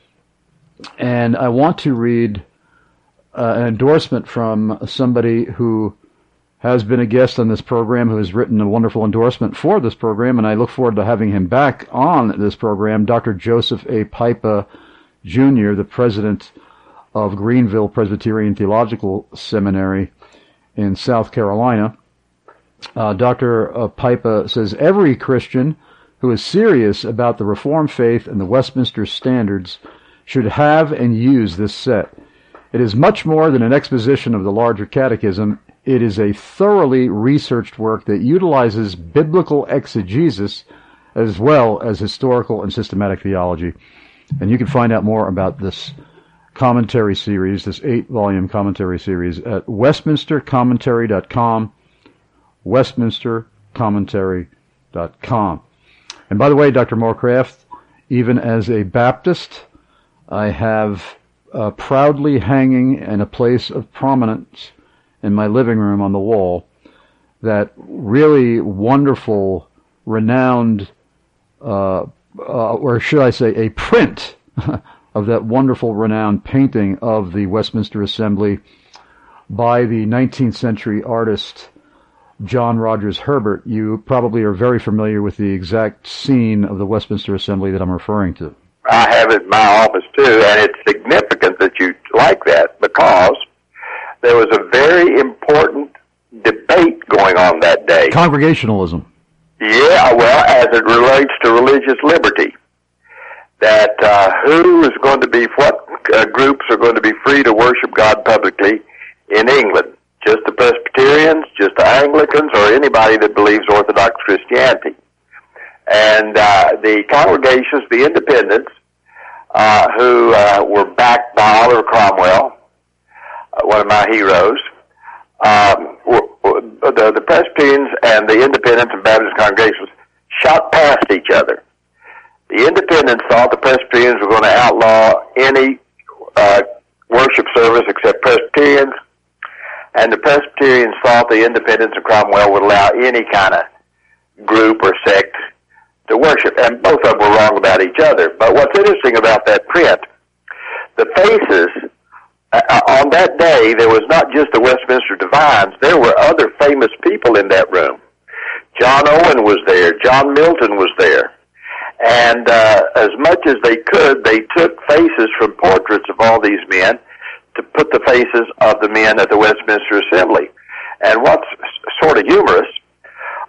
and I want to read uh, an endorsement from somebody who has been a guest on this program, who has written a wonderful endorsement for this program, and I look forward to having him back on this program, Doctor Joseph A. Pipa, Junior, the president of Greenville Presbyterian Theological Seminary in South Carolina. Uh, Doctor Uh, Pipa says, every Christian who is serious about the Reformed faith and the Westminster standards should have and use this set. It is much more than an exposition of the Larger Catechism. It is a thoroughly researched work that utilizes biblical exegesis as well as historical and systematic theology. And you can find out more about this commentary series, this eight-volume commentary series, at westminster commentary dot com. westminster commentary dot com. And by the way, Doctor Morecraft, even as a Baptist, I have uh, proudly hanging in a place of prominence in my living room on the wall that really wonderful, renowned, uh, uh, or should I say a print of that wonderful, renowned painting of the Westminster Assembly by the nineteenth century artist John Rogers Herbert. You probably are very familiar with the exact scene of the Westminster Assembly that I'm referring to. I have it in my office too, and it's significant that you like that because there was a very important debate going on that day. Congregationalism. Yeah, well, as it relates to religious liberty. That uh, who is going to be, what uh, groups are going to be free to worship God publicly in England. Just the Presbyterians, just the Anglicans, or anybody that believes Orthodox Christianity. And uh, the congregations, the independents, uh, who uh, were backed by Oliver Cromwell, uh, one of my heroes, um, were, were, the, the Presbyterians and the independents and Baptist congregations shot past each other. The independents thought the Presbyterians were going to outlaw any uh, worship service except Presbyterians, and the Presbyterians thought the independents of Cromwell would allow any kind of group or sect to worship, and both of them were wrong about each other. But what's interesting about that print, the faces, uh, on that day, there was not just the Westminster divines, there were other famous people in that room. John Owen was there, John Milton was there, and uh, as much as they could, they took faces from portraits of all these men to put the faces of the men at the Westminster Assembly. And what's sort of humorous,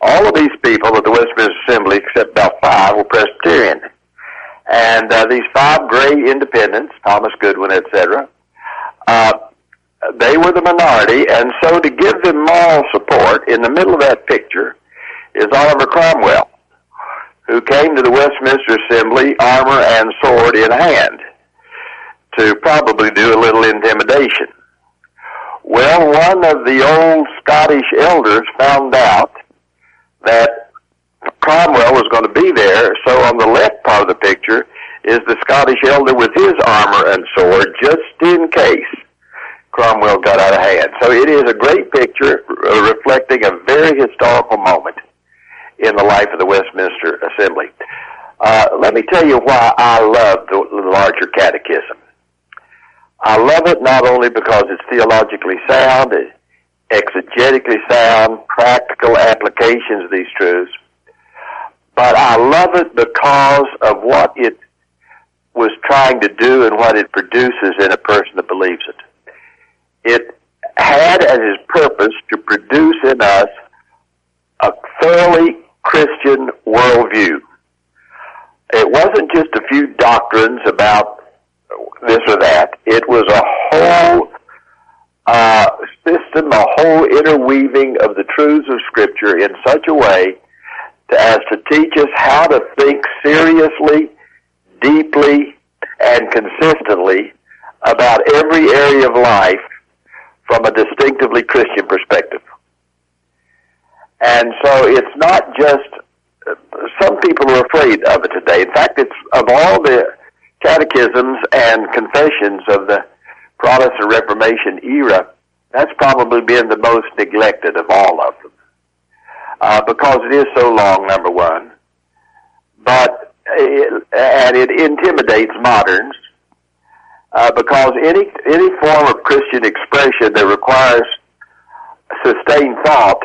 All of these people at the Westminster Assembly, except about five, were Presbyterian. And uh, these five gray independents, Thomas Goodwin, et cetera, uh, they were the minority, and so to give them moral support, in the middle of that picture is Oliver Cromwell, who came to the Westminster Assembly, armor and sword in hand, to probably do a little intimidation. Well, one of the old Scottish elders found out that Cromwell was going to be there, so on the left part of the picture is the Scottish elder with his armor and sword, just in case Cromwell got out of hand. So it is a great picture uh, reflecting a very historical moment in the life of the Westminster Assembly. Uh, let me tell you why I love the, the larger catechism. I love it not only because it's theologically sound, it's exegetically sound, practical applications of these truths, but I love it because of what it was trying to do and what it produces in a person that believes it. It had as its purpose to produce in us a thoroughly Christian worldview. It wasn't just a few doctrines about this or that. It was a whole uh, system, a whole interweaving of the truths of Scripture in such a way to, as to teach us how to think seriously, deeply, and consistently about every area of life from a distinctively Christian perspective. And so it's not just, some people are afraid of it today. In fact, it's of all the catechisms and confessions of the Protestant Reformation era, that's probably been the most neglected of all of them. Uh, because it is so long, number one. But, it, and it intimidates moderns, uh, because any, any form of Christian expression that requires sustained thought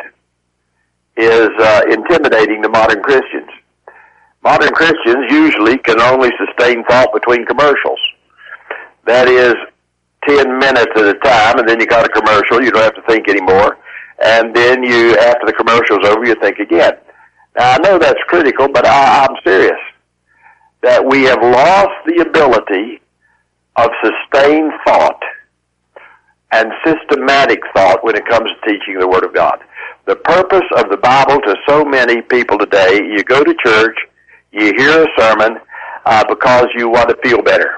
is uh, intimidating to modern Christians. Modern Christians usually can only sustain thought between commercials. That is ten minutes at a time, and then you got a commercial, you don't have to think anymore, and then you, after the commercial's over, you think again. Now, I know that's critical, but I, I'm serious, that we have lost the ability of sustained thought and systematic thought when it comes to teaching the Word of God. The purpose of the Bible to so many people today, you go to church, you hear a sermon uh, because you want to feel better.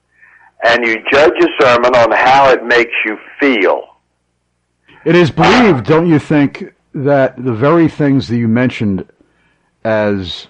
And you judge a sermon on how it makes you feel. It is believed, don't you think, that the very things that you mentioned as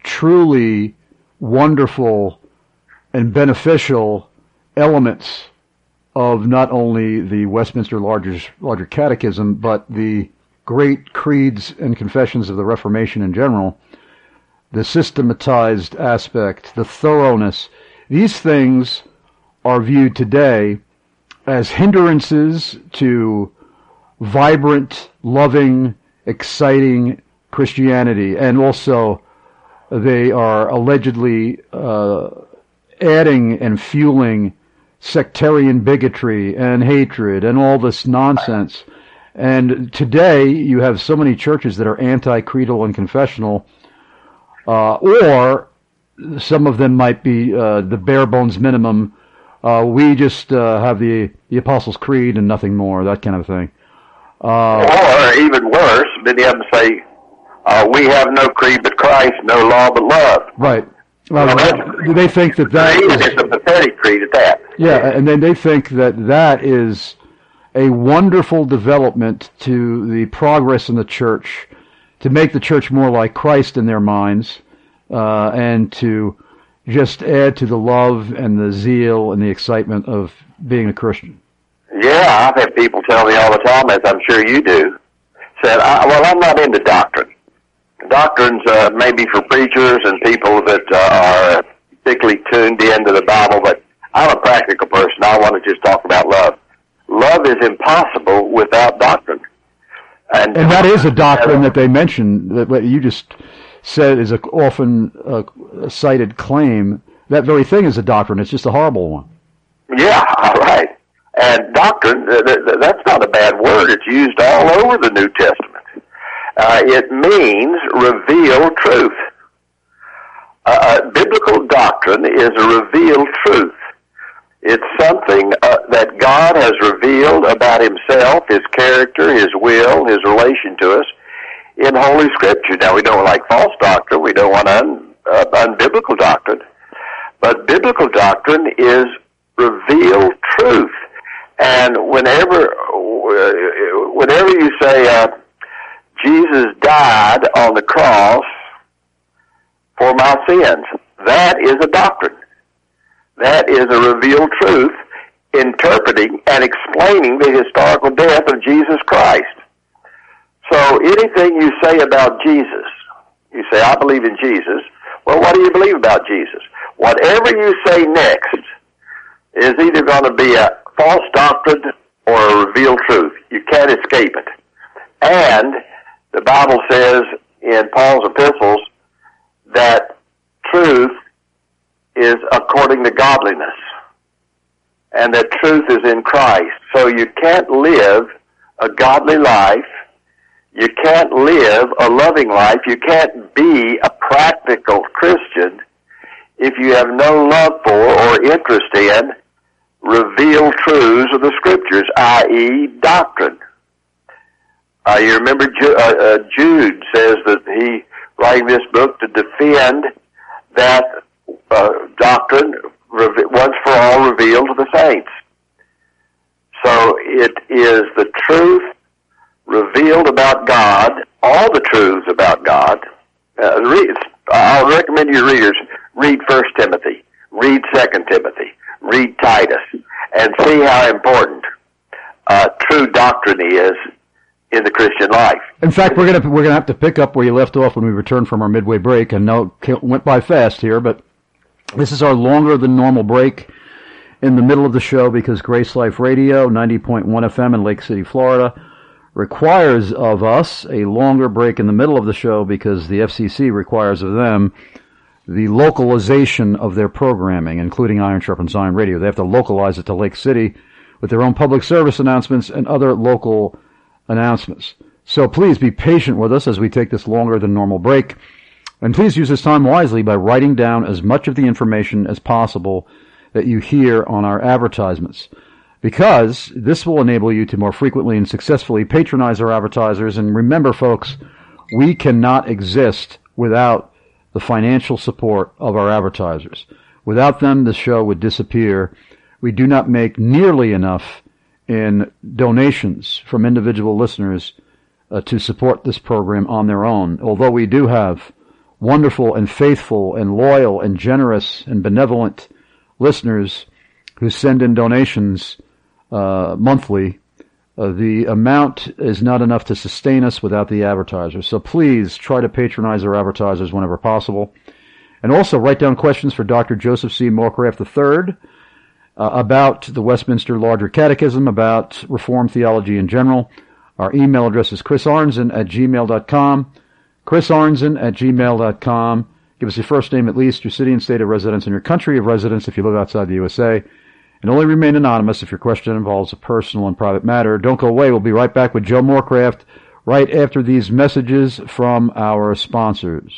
truly wonderful and beneficial elements of not only the Westminster Larger, Larger Catechism, but the great creeds and confessions of the Reformation in general, the systematized aspect, the thoroughness, these things are viewed today as hindrances to vibrant, loving, exciting Christianity, and also they are allegedly uh, adding and fueling sectarian bigotry and hatred and all this nonsense. And today you have so many churches that are anti-creedal and confessional, uh, or some of them might be uh, the bare bones minimum. Uh, we just uh, have the, the Apostles' Creed and nothing more, that kind of thing. Uh, or even worse, many of them say, uh, we have no creed but Christ, no law but love. Right. Well, well, that, they think that that is... is... It's a pathetic creed at that. Yeah, and then they think that that is a wonderful development to the progress in the church, to make the church more like Christ in their minds, uh, and to just add to the love and the zeal and the excitement of being a Christian. Yeah, I've had people tell me all the time, as I'm sure you do, said, I, well, I'm not into doctrine. Doctrine's uh, maybe for preachers and people that uh, are particularly tuned into the Bible, but I'm a practical person. I want to just talk about love. Love is impossible without doctrine. And, and that is a doctrine that they mention, that what you just said is a often uh, cited claim. That very thing is a doctrine. It's just a horrible one. Yeah, all right. And doctrine, th- th- that's not a bad word. It's used all over the New Testament. Uh, it means revealed truth. Uh, biblical doctrine is a revealed truth. It's something uh, that God has revealed about himself, his character, his will, his relation to us in Holy Scripture. Now, we don't like false doctrine. We don't want un, uh, unbiblical doctrine. But biblical doctrine is revealed truth. And whenever, whenever you say uh, Jesus died on the cross for my sins, that is a doctrine. That is a revealed truth, interpreting and explaining the historical death of Jesus Christ. So anything you say about Jesus, you say, I believe in Jesus. Well, what do you believe about Jesus? Whatever you say next is either going to be a false doctrine or a revealed truth. You can't escape it. And the Bible says in Paul's epistles that truth is according to godliness, and that truth is in Christ. So you can't live a godly life, you can't live a loving life, you can't be a practical Christian if you have no love for or interest in revealed truths of the Scriptures, that is doctrine. Uh, you remember Ju- uh, uh, Jude says that he writing this book to defend that uh, doctrine re- once for all revealed to the saints. So it is the truth revealed about God, all the truths about God. Uh, read, I'll recommend your readers read First Timothy, read Second Timothy, read Titus, and see how important uh, true doctrine is in the Christian life. In fact, we're gonna we're gonna have to pick up where you left off when we returned from our midway break. And no, it went by fast here, but this is our longer than normal break in the middle of the show because Grace Life Radio, ninety point one F M in Lake City, Florida, requires of us a longer break in the middle of the show because the F C C requires of them the localization of their programming, including Iron Sharpens Iron Radio. They have to localize it to Lake City with their own public service announcements and other local announcements. So please be patient with us as we take this longer than normal break. And please use this time wisely by writing down as much of the information as possible that you hear on our advertisements, because this will enable you to more frequently and successfully patronize our advertisers. And remember, folks, we cannot exist without the financial support of our advertisers. Without them, the show would disappear. We do not make nearly enough in donations from individual listeners uh, to support this program on their own, although we do have wonderful and faithful and loyal and generous and benevolent listeners who send in donations uh, monthly. Uh, the amount is not enough to sustain us without the advertisers. So please try to patronize our advertisers whenever possible. And also write down questions for Doctor Joseph C. Morecraft the third uh, about the Westminster Larger Catechism, about Reformed theology in general. Our email address is chris arnzen at gmail dot com. chris arnzen at gmail dot com. Give us your first name at least, your city and state of residence, and your country of residence if you live outside the U S A. And only remain anonymous if your question involves a personal and private matter. Don't go away. We'll be right back with Joe Morecraft right after these messages from our sponsors.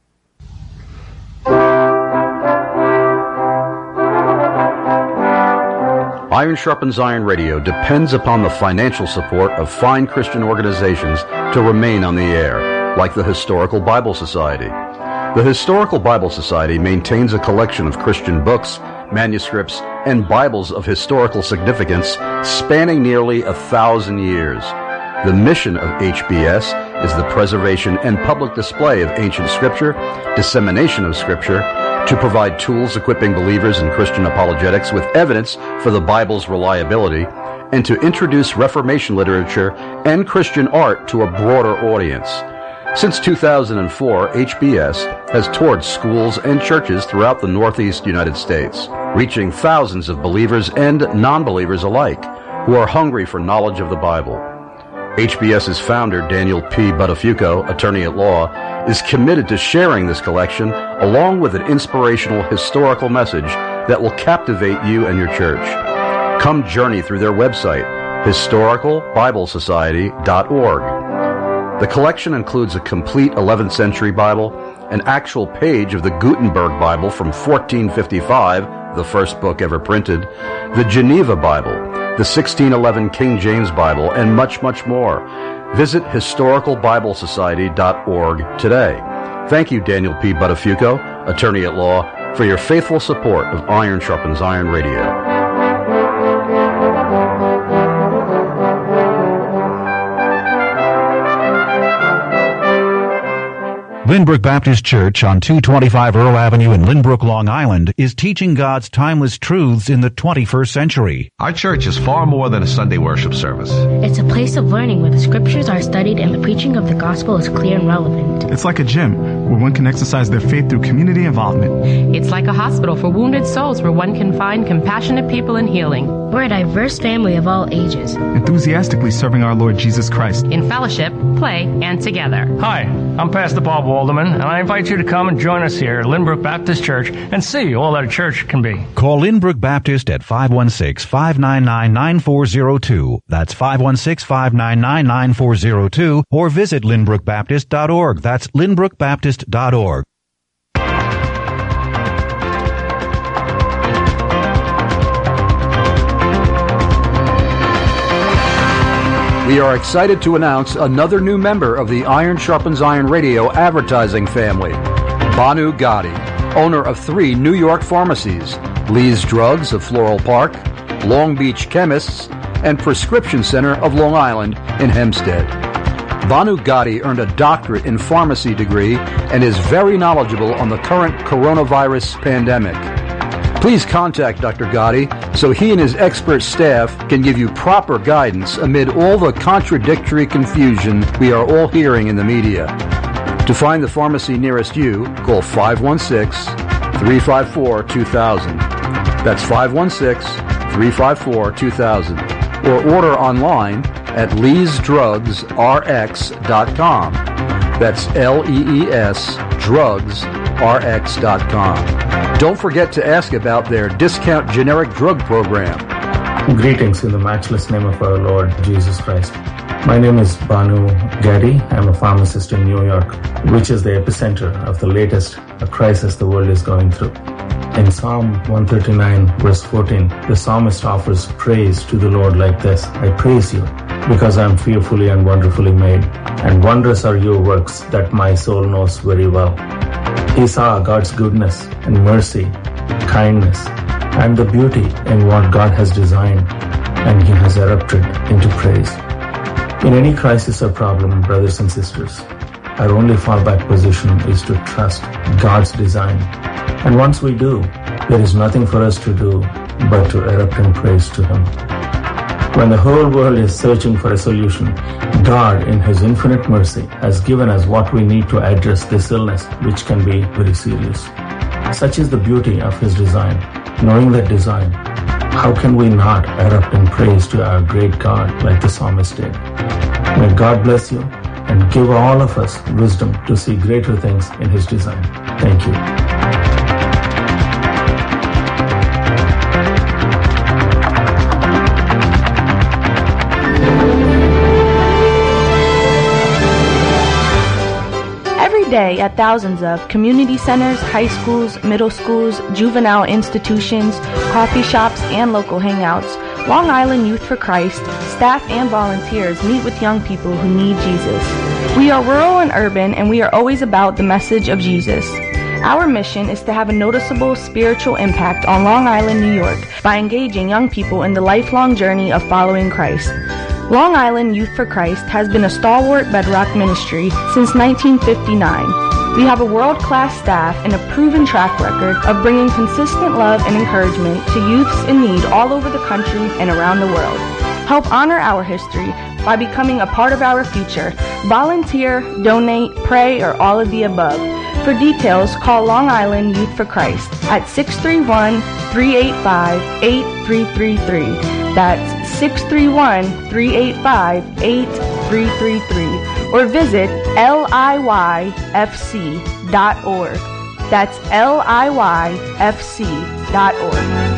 Iron Sharpens Iron Radio depends upon the financial support of fine Christian organizations to remain on the air, like the Historical Bible Society. The Historical Bible Society maintains a collection of Christian books, manuscripts, and Bibles of historical significance spanning nearly a thousand years. The mission of H B S is the preservation and public display of ancient Scripture, dissemination of Scripture, to provide tools equipping believers in Christian apologetics with evidence for the Bible's reliability, and to introduce Reformation literature and Christian art to a broader audience. Since two thousand four, H B S has toured schools and churches throughout the Northeast United States, reaching thousands of believers and non-believers alike who are hungry for knowledge of the Bible. HBS's founder, Daniel P. Buttafuoco, attorney at law, is committed to sharing this collection along with an inspirational historical message that will captivate you and your church. Come journey through their website, historical bible society dot org. The collection includes a complete eleventh century Bible, an actual page of the Gutenberg Bible from fourteen fifty-five, the first book ever printed, the Geneva Bible, the sixteen eleven King James Bible, and much, much more. Visit historical bible society dot org today. Thank you, Daniel P. Buttafuoco, attorney at law, for your faithful support of Iron Sharpens Iron Radio. Lynbrook Baptist Church on two twenty-five Earl Avenue in Lynbrook, Long Island is teaching God's timeless truths in the twenty-first century. Our church is far more than a Sunday worship service. It's a place of learning where the scriptures are studied and the preaching of the gospel is clear and relevant. It's like a gym where one can exercise their faith through community involvement. It's like a hospital for wounded souls where one can find compassionate people and healing. We're a diverse family of all ages, enthusiastically serving our Lord Jesus Christ in fellowship, play, and together. Hi, I'm Pastor Bob Walderman, and I invite you to come and join us here at Lynbrook Baptist Church and see all that a church can be. Call Lynbrook Baptist at five one six, five nine nine, nine four zero two. That's five one six, five nine nine, nine four zero two, or visit lynbrook baptist dot org. That's lynbrook baptist dot org. We are excited to announce another new member of the Iron Sharpens Iron Radio advertising family, Banu Gadi, owner of three New York pharmacies, Lee's Drugs of Floral Park, Long Beach Chemists, and Prescription Center of Long Island in Hempstead. Banu Gadi earned a doctorate in pharmacy degree and is very knowledgeable on the current coronavirus pandemic. Please contact Doctor Gotti so he and his expert staff can give you proper guidance amid all the contradictory confusion we are all hearing in the media. To find the pharmacy nearest you, call five one six, three five four, two thousand. That's five one six, three five four, two thousand. Or order online at lees drugs r x dot com. That's L E E S drugs r x dot com. Don't forget to ask about their discount generic drug program. Greetings in the matchless name of our Lord Jesus Christ. My name is Banu Gadi. I'm a pharmacist in New York, which is the epicenter of the latest crisis the world is going through. In Psalm one thirty-nine, verse fourteen, the psalmist offers praise to the Lord like this: I praise you because I am fearfully and wonderfully made, and wondrous are your works that my soul knows very well. He saw God's goodness and mercy, kindness, and the beauty in what God has designed, and he has erupted into praise. In any crisis or problem, brothers and sisters, our only fallback position is to trust God's design. And once we do, there is nothing for us to do but to erupt in praise to him. When the whole world is searching for a solution, God, in his infinite mercy, has given us what we need to address this illness, which can be very serious. Such is the beauty of his design. Knowing that design, how can we not erupt in praise to our great God like the psalmist did? May God bless you and give all of us wisdom to see greater things in his design. Thank you. Day at thousands of community centers, high schools, middle schools, juvenile institutions, coffee shops, and local hangouts, Long Island Youth for Christ, staff and volunteers meet with young people who need Jesus. We are rural and urban, and we are always about the message of Jesus. Our mission is to have a noticeable spiritual impact on Long Island, New York, by engaging young people in the lifelong journey of following Christ. Long Island Youth for Christ has been a stalwart bedrock ministry since nineteen fifty-nine. We have a world-class staff and a proven track record of bringing consistent love and encouragement to youths in need all over the country and around the world. Help honor our history by becoming a part of our future. Volunteer, donate, pray, or all of the above. For details, call Long Island Youth for Christ at six three one, three eight five, eight three three three. That's six three one, three eight five, eight three three three. Or visit L I Y F C dot org. That's L I Y F C dot org.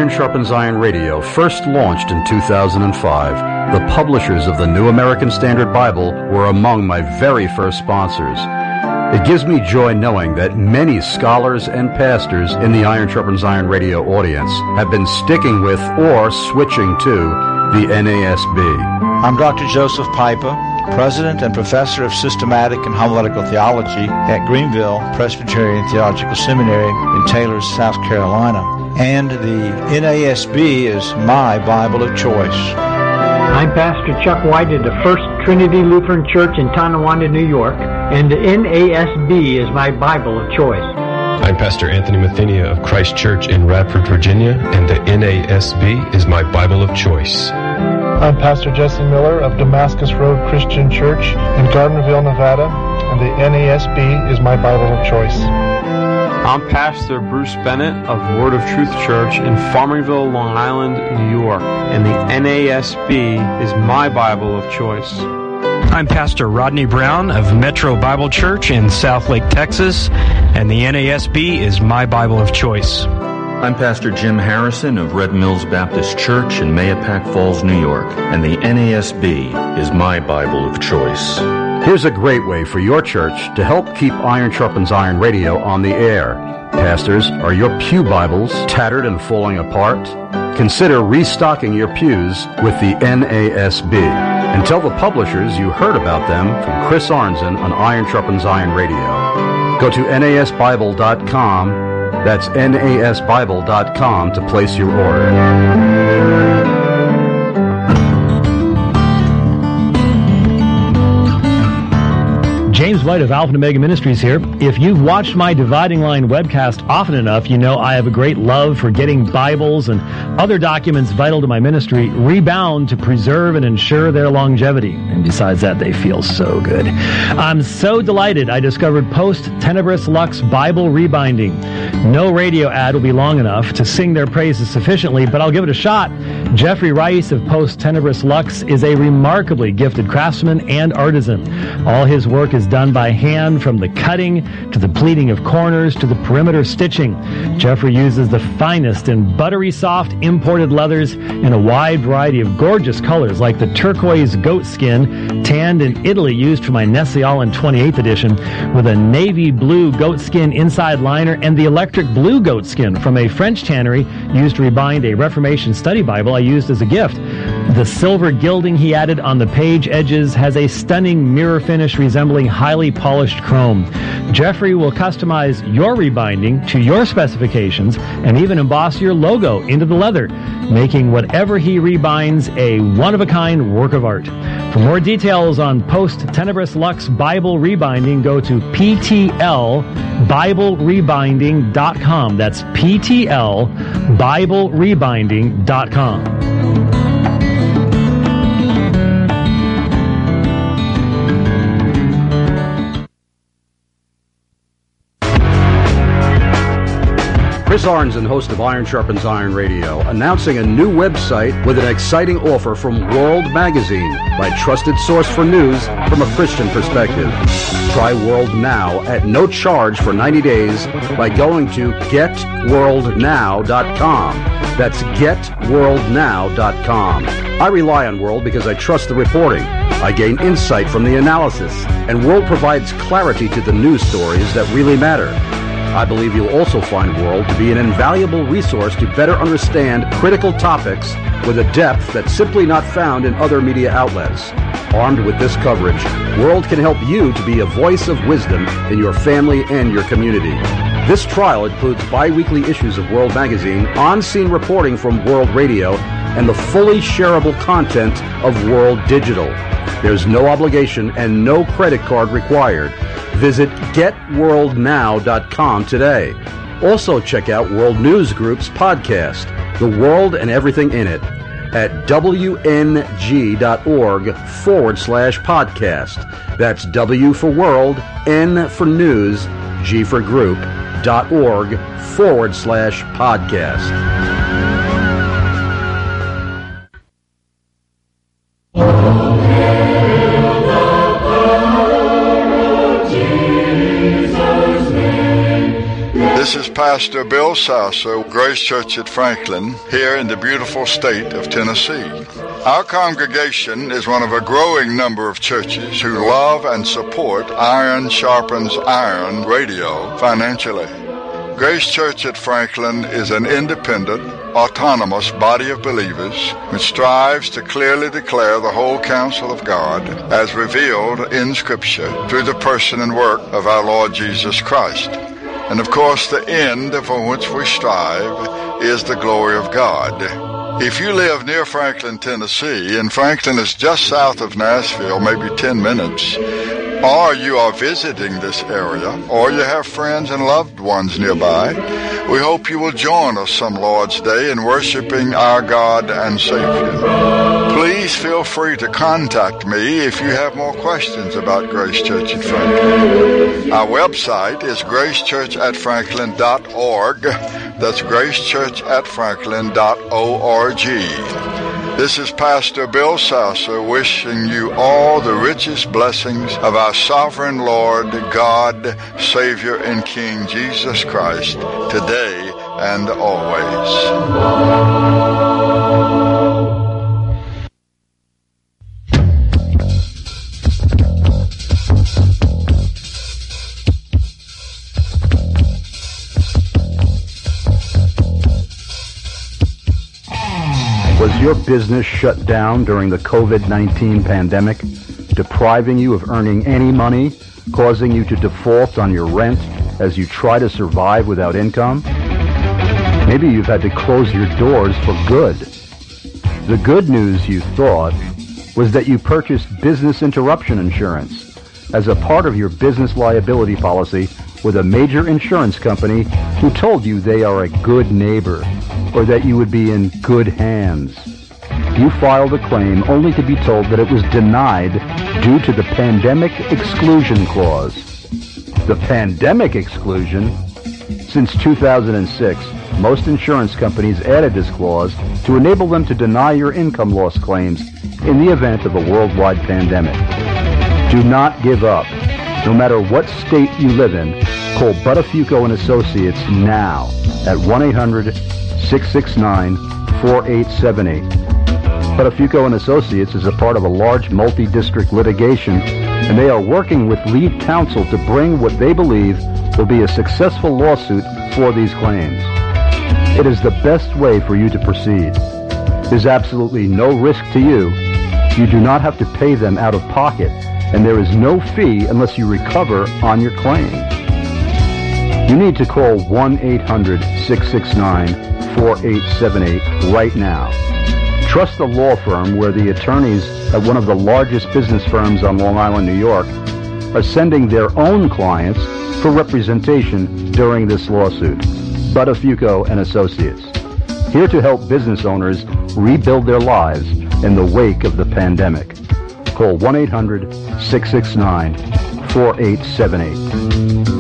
Iron Sharpens Iron Radio first launched in two thousand five, the publishers of the New American Standard Bible were among my very first sponsors. It gives me joy knowing that many scholars and pastors in the Iron Sharpens Iron Radio audience have been sticking with or switching to the N A S B. I'm Doctor Joseph Piper, President and Professor of Systematic and Homiletical Theology at Greenville Presbyterian Theological Seminary in Taylor, South Carolina. And the N A S B is my Bible of choice. I'm Pastor Chuck White of the First Trinity Lutheran Church in Tonawanda, New York, and the N A S B is my Bible of choice. I'm Pastor Anthony Mathenia of Christ Church in Radford, Virginia, and the N A S B is my Bible of choice. I'm Pastor Jesse Miller of Damascus Road Christian Church in Gardnerville, Nevada, and the N A S B is my Bible of choice. I'm Pastor Bruce Bennett of Word of Truth Church in Farmingville, Long Island, New York, and the N A S B is my Bible of choice. I'm Pastor Rodney Brown of Metro Bible Church in Southlake, Texas, and the N A S B is my Bible of choice. I'm Pastor Jim Harrison of Red Mills Baptist Church in Mahopac Falls, New York, and the N A S B is my Bible of choice. Here's a great way for your church to help keep Iron Sharpens Iron Radio on the air. Pastors, are your pew Bibles tattered and falling apart? Consider restocking your pews with the N A S B. And tell the publishers you heard about them from Chris Arnzen on Iron Sharpens Iron Radio. Go to N A S Bible dot com. That's N A S Bible dot com to place your order. James White of Alpha and Omega Ministries here. If you've watched my Dividing Line webcast often enough, you know I have a great love for getting Bibles and other documents vital to my ministry rebound to preserve and ensure their longevity. And besides that, they feel so good. I'm so delighted I discovered Post Tenebris Lux Bible Rebinding. No radio ad will be long enough to sing their praises sufficiently, but I'll give it a shot. Jeffrey Rice of Post Tenebris Lux is a remarkably gifted craftsman and artisan. All his work is done by hand, from the cutting to the pleating of corners to the perimeter stitching. Jeffrey uses the finest and buttery soft imported leathers in a wide variety of gorgeous colors, like the turquoise goat skin tanned in Italy used for my Nestle Allen twenty-eighth edition, with a navy blue goat skin inside liner, and the electric blue goat skin from a French tannery used to rebind a Reformation study Bible I used as a gift. The silver gilding he added on the page edges has a stunning mirror finish resembling highly polished chrome. Jeffrey will customize your rebinding to your specifications and even emboss your logo into the leather, making whatever he rebinds a one-of-a-kind work of art. For more details on Post Tenebris Lux Bible Rebinding, go to P T L Bible Rebinding dot com. That's P T L Bible Rebinding dot com. Chris Arnzen, host of Iron Sharpens Iron Radio, announcing a new website with an exciting offer from World Magazine, my trusted source for news from a Christian perspective. Try World Now at no charge for ninety days by going to get world now dot com. That's get world now dot com. I rely on World because I trust the reporting. I gain insight from the analysis, and World provides clarity to the news stories that really matter. I believe you'll also find World to be an invaluable resource to better understand critical topics with a depth that's simply not found in other media outlets. Armed with this coverage, World can help you to be a voice of wisdom in your family and your community. This trial includes bi-weekly issues of World Magazine, on-scene reporting from World Radio, and the fully shareable content of World Digital. There's no obligation and no credit card required. Visit get world now dot com today. Also check out World News Group's podcast, The World and Everything in It, at W N G dot org forward slash podcast. That's W for World, N for News, G for Group, dot org forward slash podcast. This is Pastor Bill Sasso, Grace Church at Franklin, here in the beautiful state of Tennessee. Our congregation is one of a growing number of churches who love and support Iron Sharpens Iron radio financially. Grace Church at Franklin is an independent, autonomous body of believers which strives to clearly declare the whole counsel of God as revealed in Scripture through the person and work of our Lord Jesus Christ. And of course, the end for which we strive is the glory of God. If you live near Franklin, Tennessee, and Franklin is just south of Nashville, maybe ten minutes, or you are visiting this area, or you have friends and loved ones nearby, we hope you will join us some Lord's Day in worshiping our God and Savior. Please feel free to contact me if you have more questions about Grace Church at Franklin. Our website is grace church at franklin dot org. That's grace church at franklin dot org. This is Pastor Bill Sasso wishing you all the richest blessings of our sovereign Lord, God, Savior, and King Jesus Christ, today and always. Was your business shut down during the COVID nineteen pandemic, depriving you of earning any money, causing you to default on your rent as you try to survive without income? Maybe you've had to close your doors for good. The good news, you thought, was that you purchased business interruption insurance as a part of your business liability policy with a major insurance company who told you they are a good neighbor or that you would be in good hands. You filed a claim only to be told that it was denied due to the Pandemic Exclusion Clause. The Pandemic Exclusion? Since two thousand six, most insurance companies added this clause to enable them to deny your income loss claims in the event of a worldwide pandemic. Do not give up. No matter what state you live in, call Buttafuoco and Associates now at one eight hundred six six nine four eight seven eight. Buttafuoco and Associates is a part of a large multi-district litigation, and they are working with lead counsel to bring what they believe will be a successful lawsuit for these claims. It is the best way for you to proceed. There's absolutely no risk to you. You do not have to pay them out of pocket, and there is no fee unless you recover on your claim. You need to call one eight hundred six six nine four eight seven eight right now. Trust the law firm where the attorneys at one of the largest business firms on Long Island, New York, are sending their own clients for representation during this lawsuit. Buttafuoco and Associates, here to help business owners rebuild their lives in the wake of the pandemic. Call one eight hundred six six nine four eight seven eight.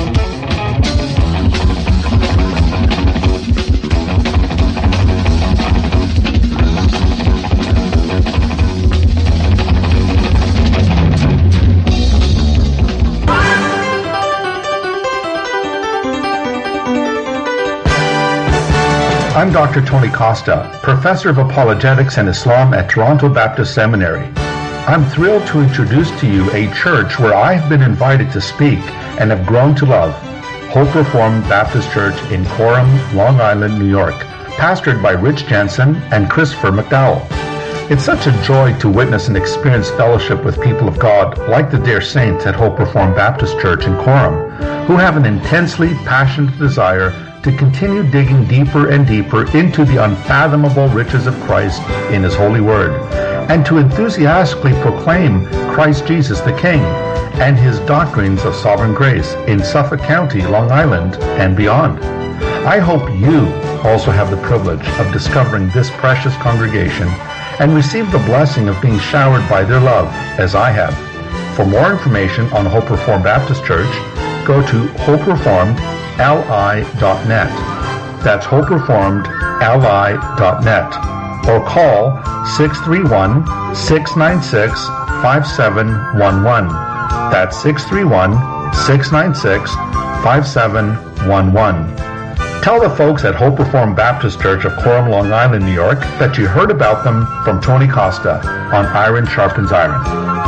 I'm Doctor Tony Costa, Professor of Apologetics and Islam at Toronto Baptist Seminary. I'm thrilled to introduce to you a church where I have been invited to speak and have grown to love, Hope Reformed Baptist Church in Coram, Long Island, New York, pastored by Rich Jensen and Christopher McDowell. It's such a joy to witness and experience fellowship with people of God like the dear saints at Hope Reformed Baptist Church in Coram, who have an intensely passionate desire to continue digging deeper and deeper into the unfathomable riches of Christ in His holy word, and to enthusiastically proclaim Christ Jesus the King and His doctrines of sovereign grace in Suffolk County, Long Island, and beyond. I hope you also have the privilege of discovering this precious congregation and receive the blessing of being showered by their love as I have. For more information on Hope Reformed Baptist Church, go to hope reformed l i dot net. That's hope reformed l i dot net. Or call six three one, six nine six, five seven one one. That's six three one, six nine six, five seven one one. Tell the folks at Hope Reformed Baptist Church of Coram, Long Island, New York, that you heard about them from Tony Costa on Iron Sharpens Iron.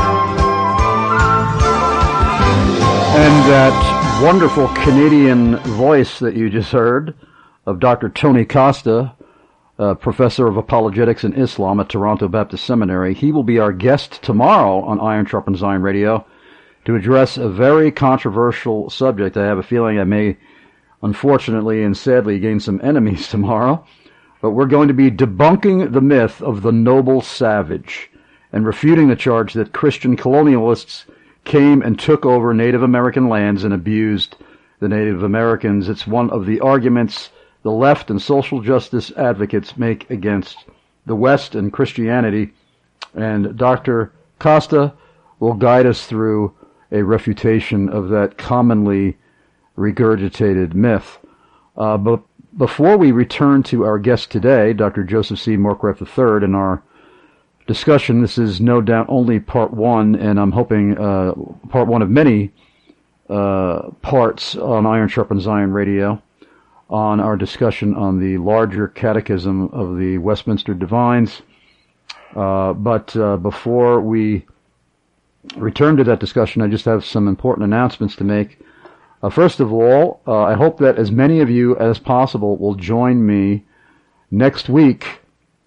And that wonderful Canadian voice that you just heard of Doctor Tony Costa, uh, professor of apologetics and Islam at Toronto Baptist Seminary, he will be our guest tomorrow on Iron Sharpens Iron Radio to address a very controversial subject. I have a feeling I may, unfortunately and sadly, gain some enemies tomorrow, but we're going to be debunking the myth of the noble savage and refuting the charge that Christian colonialists came and took over Native American lands and abused the Native Americans. It's one of the arguments the left and social justice advocates make against the West and Christianity, and Doctor Costa will guide us through a refutation of that commonly regurgitated myth. Uh, but before we return to our guest today, Doctor Joseph C. Morecraft the third, in our discussion, this is no doubt only part one, and I'm hoping uh, part one of many uh, parts on Iron Sharpens Iron Radio, on our discussion on the larger catechism of the Westminster Divines. Uh, but uh, before we return to that discussion, I just have some important announcements to make. Uh, first of all, uh, I hope that as many of you as possible will join me next week.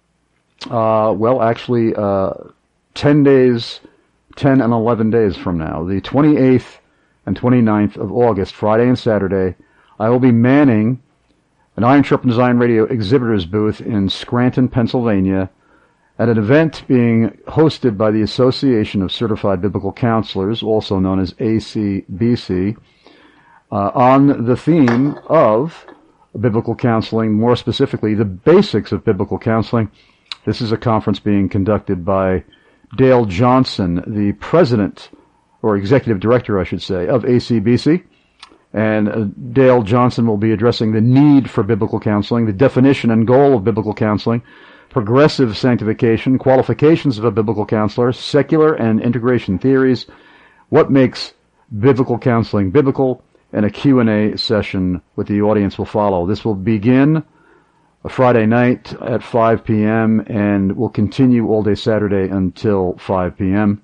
Uh, well, actually, uh, ten days, ten and eleven days from now, the twenty-eighth and twenty-ninth of August, Friday and Saturday, I will be manning an Iron Sharpens Iron Radio exhibitor's booth in Scranton, Pennsylvania, at an event being hosted by the Association of Certified Biblical Counselors, also known as A C B C, uh, on the theme of biblical counseling, more specifically, the basics of biblical counseling. This is a conference being conducted by Dale Johnson, the president, or executive director, I should say, of A C B C. And uh, Dale Johnson will be addressing the need for biblical counseling, the definition and goal of biblical counseling, progressive sanctification, qualifications of a biblical counselor, secular and integration theories, what makes biblical counseling biblical, and a Q and A session with the audience will follow. This will begin a Friday night at five p.m. and will continue all day Saturday until five p.m.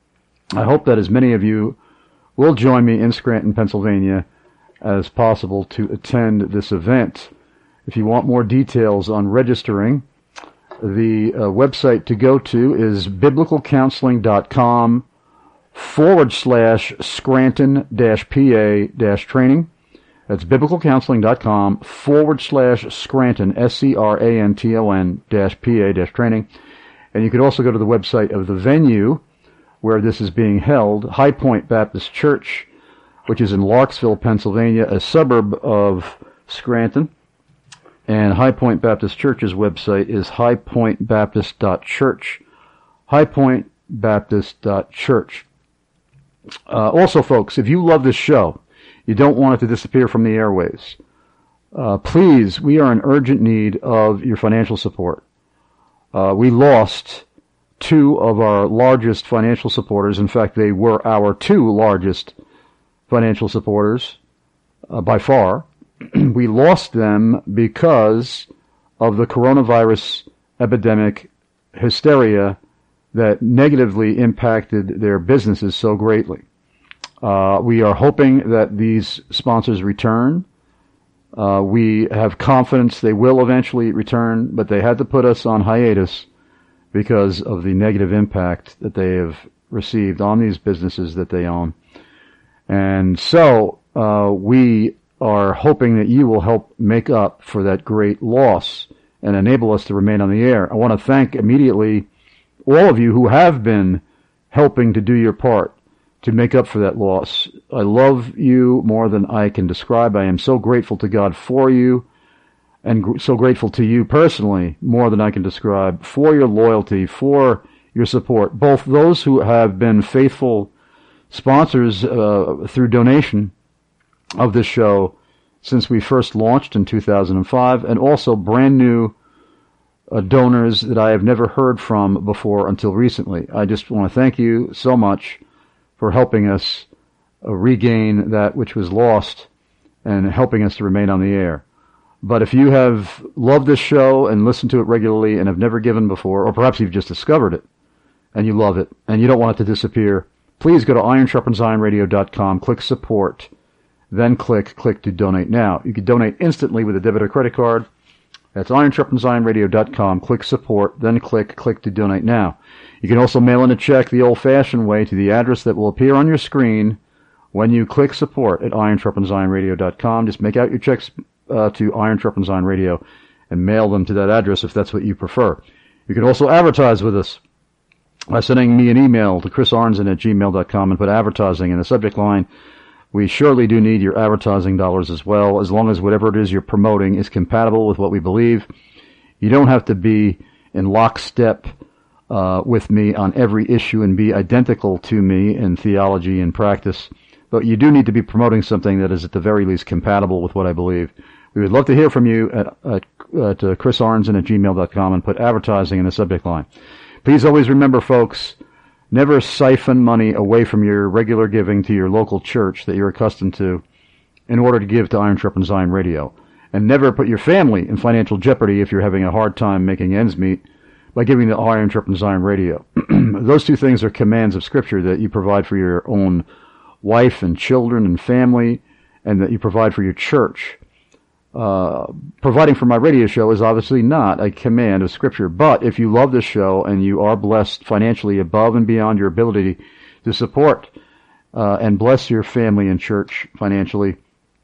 I hope that as many of you will join me in Scranton, Pennsylvania, as possible to attend this event. If you want more details on registering, the uh, website to go to is biblicalcounseling.com forward slash Scranton dash PA dash training. That's biblicalcounseling.com forward slash Scranton, S C R A N T O N dash P A dash training. And you could also go to the website of the venue where this is being held, High Point Baptist Church, which is in Larksville, Pennsylvania, a suburb of Scranton. And High Point Baptist Church's website is high point baptist dot church. high point baptist dot church. Uh, also, folks, if you love this show, you don't want it to disappear from the airwaves, uh, please, we are in urgent need of your financial support. Uh, we lost two of our largest financial supporters. In fact, they were our two largest financial supporters uh, by far. We lost them because of the coronavirus epidemic hysteria that negatively impacted their businesses so greatly. Uh, we are hoping that these sponsors return. Uh, we have confidence they will eventually return, but they had to put us on hiatus because of the negative impact that they have received on these businesses that they own. And so uh, we are hoping that you will help make up for that great loss and enable us to remain on the air. I want to thank immediately all of you who have been helping to do your part to make up for that loss. I love you more than I can describe. I am so grateful to God for you, and gr- so grateful to you personally more than I can describe for your loyalty, for your support, both those who have been faithful sponsors uh, through donation of this show since we first launched in two thousand five, and also brand new uh, donors that I have never heard from before until recently. I just want to thank you so much for helping us uh, regain that which was lost and helping us to remain on the air. But if you have loved this show and listened to it regularly and have never given before, or perhaps you've just discovered it and you love it and you don't want it to disappear, please go to iron sharpens iron radio dot com, click support, then click click to donate now. You can donate instantly with a debit or credit card. That's iron sharpens iron radio dot com, click support, then click click to donate now. You can also mail in a check the old-fashioned way to the address that will appear on your screen when you click support at iron sharpens iron radio dot com. Just make out your checks Uh, to Iron Sharpens Iron Radio and mail them to that address if that's what you prefer. You can also advertise with us by sending me an email to chris arnzen at gmail dot com and put advertising in the subject line. We surely do need your advertising dollars as well, as long as whatever it is you're promoting is compatible with what we believe. You don't have to be in lockstep uh, with me on every issue and be identical to me in theology and practice, but you do need to be promoting something that is at the very least compatible with what I believe. We would love to hear from you at, at, at uh, chris arnzen at gmail dot com and put advertising in the subject line. Please always remember, folks, never siphon money away from your regular giving to your local church that you're accustomed to in order to give to Iron Sharpens Iron Radio. And never put your family in financial jeopardy if you're having a hard time making ends meet by giving to Iron Sharpens Iron Radio. Those two things are commands of Scripture that you provide for your own wife and children and family, and that you provide for your church. Uh, providing for my radio show is obviously not a command of Scripture, but if you love this show and you are blessed financially above and beyond your ability to support uh, and bless your family and church financially,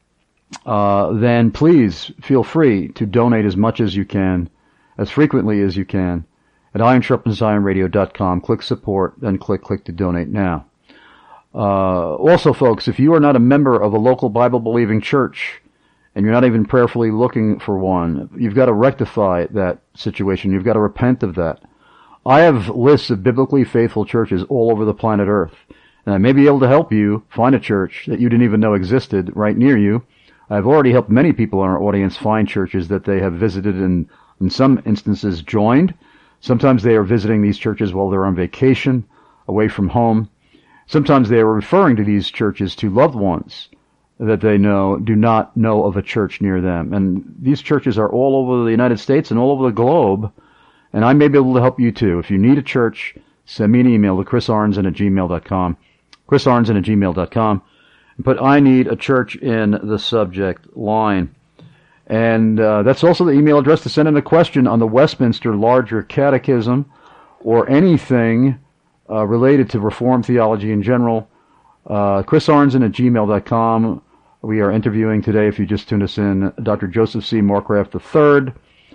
uh, then please feel free to donate as much as you can, as frequently as you can, at iron sharpens iron radio dot com. Click support, then click click to donate now. Uh, also, folks, if you are not a member of a local Bible-believing church, and you're not even prayerfully looking for one, you've got to rectify that situation. You've got to repent of that. I have lists of biblically faithful churches all over the planet Earth, and I may be able to help you find a church that you didn't even know existed right near you. I've already helped many people in our audience find churches that they have visited and, in some instances, joined. Sometimes they are visiting these churches while they're on vacation, away from home. Sometimes they are referring to these churches to loved ones that they know do not know of a church near them. And these churches are all over the United States and all over the globe, and I may be able to help you too. If you need a church, send me an email to chris arnzen at gmail dot com, chris arnzen at gmail dot com, and put I need a church in the subject line. And uh, that's also the email address to send in a question on the Westminster Larger Catechism or anything uh, related to Reformed theology in general. Uh, chris arnzen at gmail dot com. We are interviewing today, if you just tuned us in, Doctor Joseph C. Morecraft the third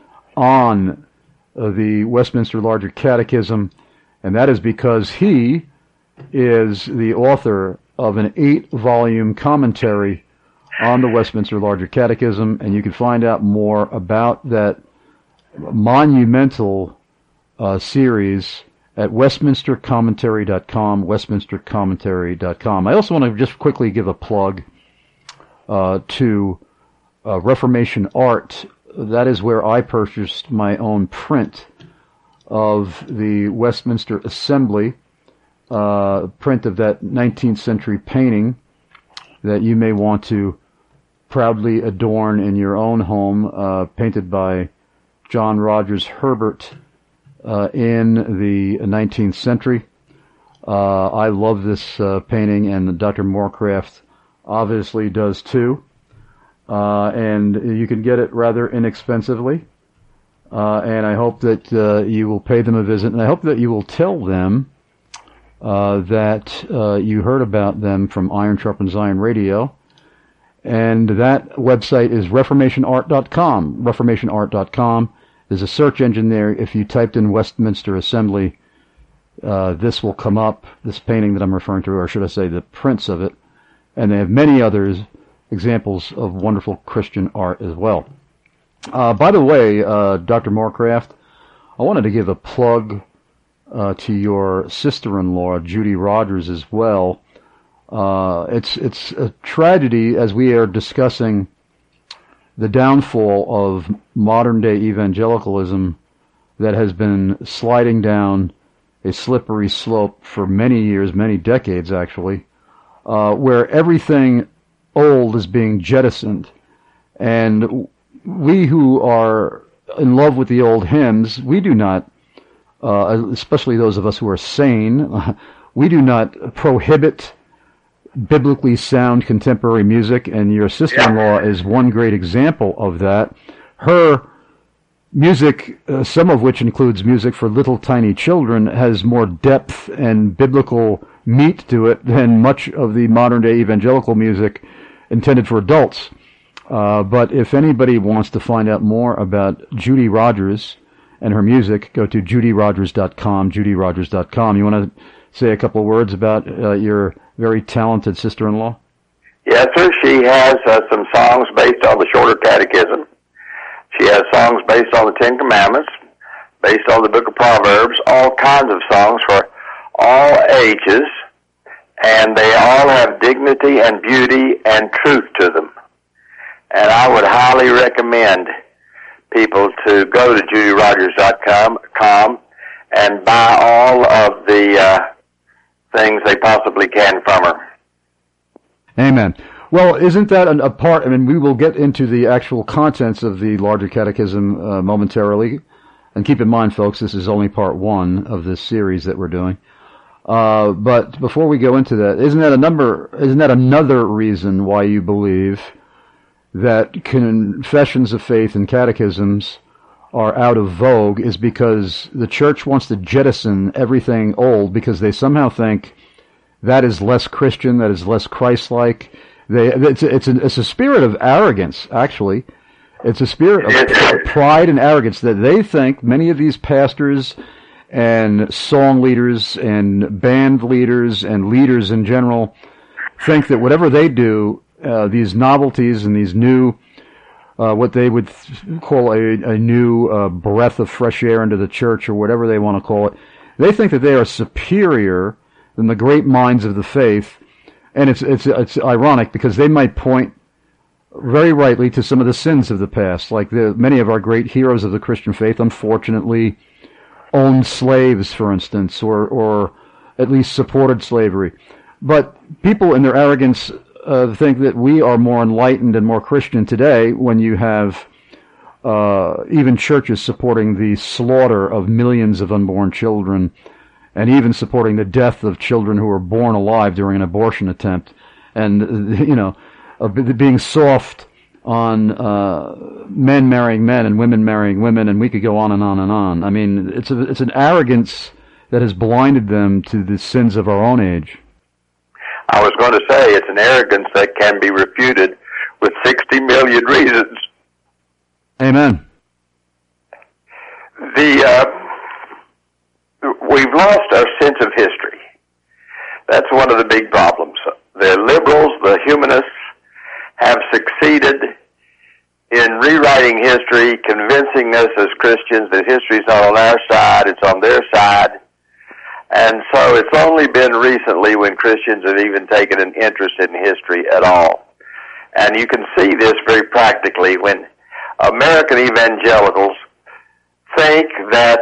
on uh, the Westminster Larger Catechism, and that is because he is the author of an eight-volume commentary on the Westminster Larger Catechism, and you can find out more about that monumental uh, series at westminster commentary dot com, westminster commentary dot com. I also want to just quickly give a plug uh, to uh, Reformation Art. That is where I purchased my own print of the Westminster Assembly, uh, print of that nineteenth century painting that you may want to proudly adorn in your own home, uh, painted by John Rogers Herbert uh, in the nineteenth century. Uh, I love this uh, painting, and Doctor Morecraft obviously does too. Uh, and you can get it rather inexpensively. Uh, and I hope that uh, you will pay them a visit, and I hope that you will tell them uh, that uh, you heard about them from Iron Sharpens Iron Radio. And that website is reformation art dot com. reformation art dot com. There's a search engine there. If you typed in Westminster Assembly, uh, this will come up, this painting that I'm referring to, or should I say the prints of it. And they have many others, examples of wonderful Christian art as well. Uh, by the way, uh, Doctor Morecraft, I wanted to give a plug uh, to your sister-in-law, Judy Rogers, as well. Uh, it's it's a tragedy as we are discussing the downfall of modern-day evangelicalism that has been sliding down a slippery slope for many years, many decades actually, uh, where everything old is being jettisoned. And we who are in love with the old hymns, we do not, uh, especially those of us who are sane, we do not prohibit biblically sound contemporary music, and your sister-in-law is one great example of that. Her music, uh, some of which includes music for little tiny children, has more depth and biblical meat to it than much of the modern-day evangelical music intended for adults. Uh, but if anybody wants to find out more about Judy Rogers and her music, go to judy rogers dot com, judy rogers dot com. You want to say a couple of words about uh, your very talented sister-in-law? Yes, sir. She has uh, some songs based on the Shorter Catechism. She has songs based on the Ten Commandments, based on the Book of Proverbs, all kinds of songs for all ages, and they all have dignity and beauty and truth to them. And I would highly recommend people to go to judy rogers dot com and buy all of the uh, things they possibly can from her. Amen. Well, isn't that a part? I mean, we will get into the actual contents of the larger catechism uh, momentarily. And keep in mind, folks, this is only part one of this series that we're doing. Uh, but before we go into that, isn't that a number? Isn't that another reason why you believe that confessions of faith and catechisms are out of vogue? Is because the church wants to jettison everything old because they somehow think that is less Christian, that is less Christ-like. They, it's, a, it's, a, it's a spirit of arrogance, actually. It's a spirit of pride and arrogance that they think many of these pastors and song leaders and band leaders and leaders in general think that whatever they do, uh, these novelties and these new, uh, what they would th- call a, a new uh, breath of fresh air into the church or whatever they want to call it, they think that they are superior than the great minds of the faith. And it's it's it's ironic because they might point very rightly to some of the sins of the past, like the, many of our great heroes of the Christian faith, unfortunately, owned slaves, for instance, or or at least supported slavery. But people in their arrogance uh, think that we are more enlightened and more Christian today when you have uh, even churches supporting the slaughter of millions of unborn children, and even supporting the death of children who were born alive during an abortion attempt, and, you know, uh, being soft on uh, men marrying men and women marrying women, and we could go on and on and on. I mean, it's a, it's an arrogance that has blinded them to the sins of our own age. I was going to say it's an arrogance that can be refuted with sixty million reasons. Amen. The... Uh, We've lost our sense of history. That's one of the big problems. The liberals, the humanists, have succeeded in rewriting history, convincing us as Christians that history's not on our side, it's on their side. And so it's only been recently when Christians have even taken an interest in history at all. And you can see this very practically when American evangelicals think that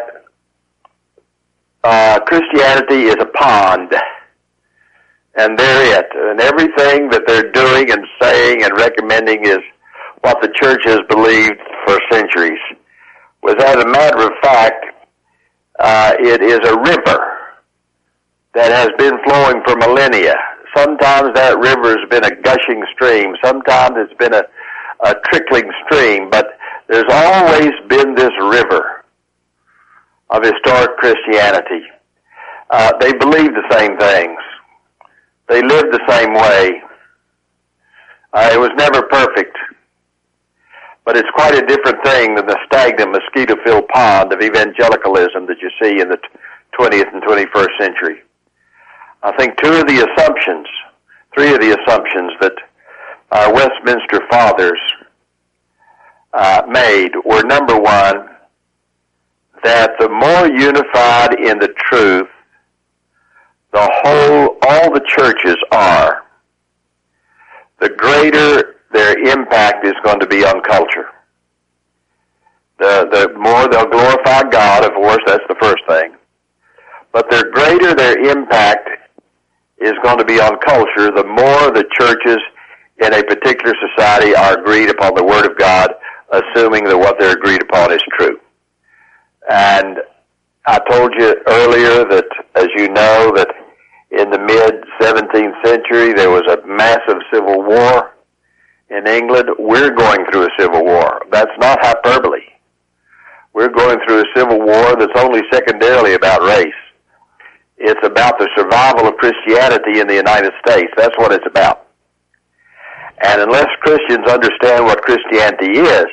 Uh, Christianity is a pond, and they're it. And everything that they're doing and saying and recommending is what the church has believed for centuries. Was, as a matter of fact, uh, it is a river that has been flowing for millennia. Sometimes that river has been a gushing stream. Sometimes it's been a, a trickling stream. But there's always been this river of historic Christianity. Uh, they believed the same things. They lived the same way. Uh, it was never perfect. But it's quite a different thing than the stagnant, mosquito-filled pond of evangelicalism that you see in the twentieth and twenty-first century. I think two of the assumptions, three of the assumptions that our Westminster fathers uh, made were, number one, that the more unified in the truth the whole, all the churches are, the greater their impact is going to be on culture. The, the more they'll glorify God, of course, that's the first thing. But the greater their impact is going to be on culture, the more the churches in a particular society are agreed upon the Word of God, assuming that what they're agreed upon is true. And I told you earlier that, as you know, that in the mid-seventeenth century there was a massive civil war in England. We're going through a civil war. That's not hyperbole. We're going through a civil war that's only secondarily about race. It's about the survival of Christianity in the United States. That's what it's about. And unless Christians understand what Christianity is,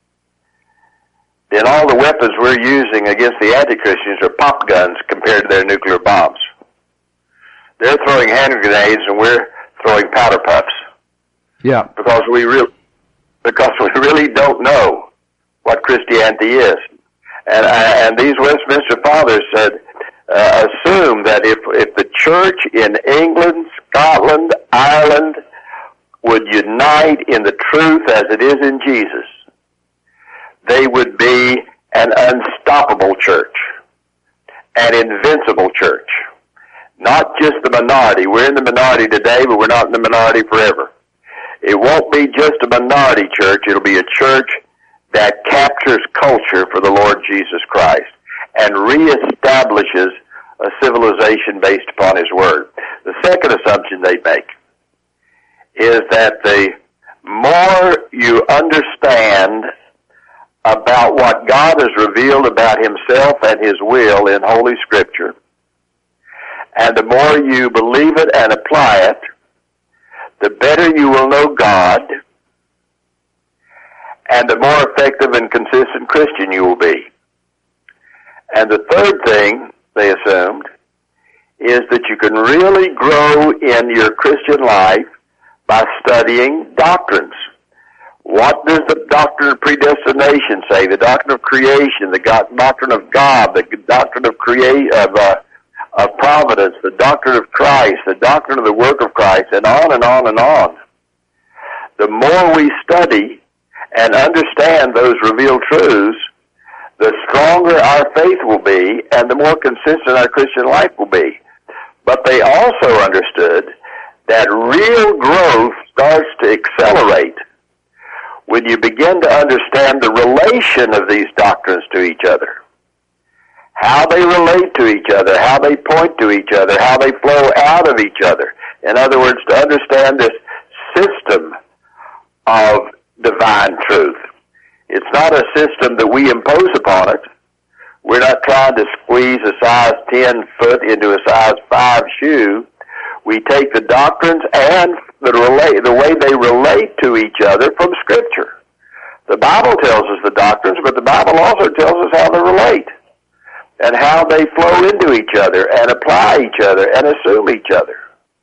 then all the weapons we're using against the anti-Christians are pop guns compared to their nuclear bombs. They're throwing hand grenades and we're throwing powder puffs. Yeah. Because we re- because we really don't know what Christianity is. And, and these Westminster Fathers said, uh, assume that if, if the church in England, Scotland, Ireland would unite in the truth as it is in Jesus, they would be an unstoppable church, an invincible church. Not just the minority. We're in the minority today, but we're not in the minority forever. It won't be just a minority church. It'll be a church that captures culture for the Lord Jesus Christ and reestablishes a civilization based upon His Word. The second assumption they make is that the more you understand about what God has revealed about Himself and His will in Holy Scripture, and the more you believe it and apply it, the better you will know God, and the more effective and consistent Christian you will be. And the third thing they assumed is that you can really grow in your Christian life by studying doctrines. What does the doctrine of predestination say? The doctrine of creation, the doctrine of God, the doctrine of create of uh, of providence, the doctrine of Christ, the doctrine of the work of Christ, and on and on and on. The more we study and understand those revealed truths, the stronger our faith will be and the more consistent our Christian life will be. But they also understood that real growth starts to accelerate when you begin to understand the relation of these doctrines to each other. How they relate to each other, how they point to each other, how they flow out of each other. In other words, to understand this system of divine truth. It's not a system that we impose upon it. We're not trying to squeeze a size ten foot into a size five shoe. We take the doctrines and the, relate, the way they relate to each other from Scripture. The Bible tells us the doctrines, but the Bible also tells us how they relate and how they flow into each other and apply each other and assume each other.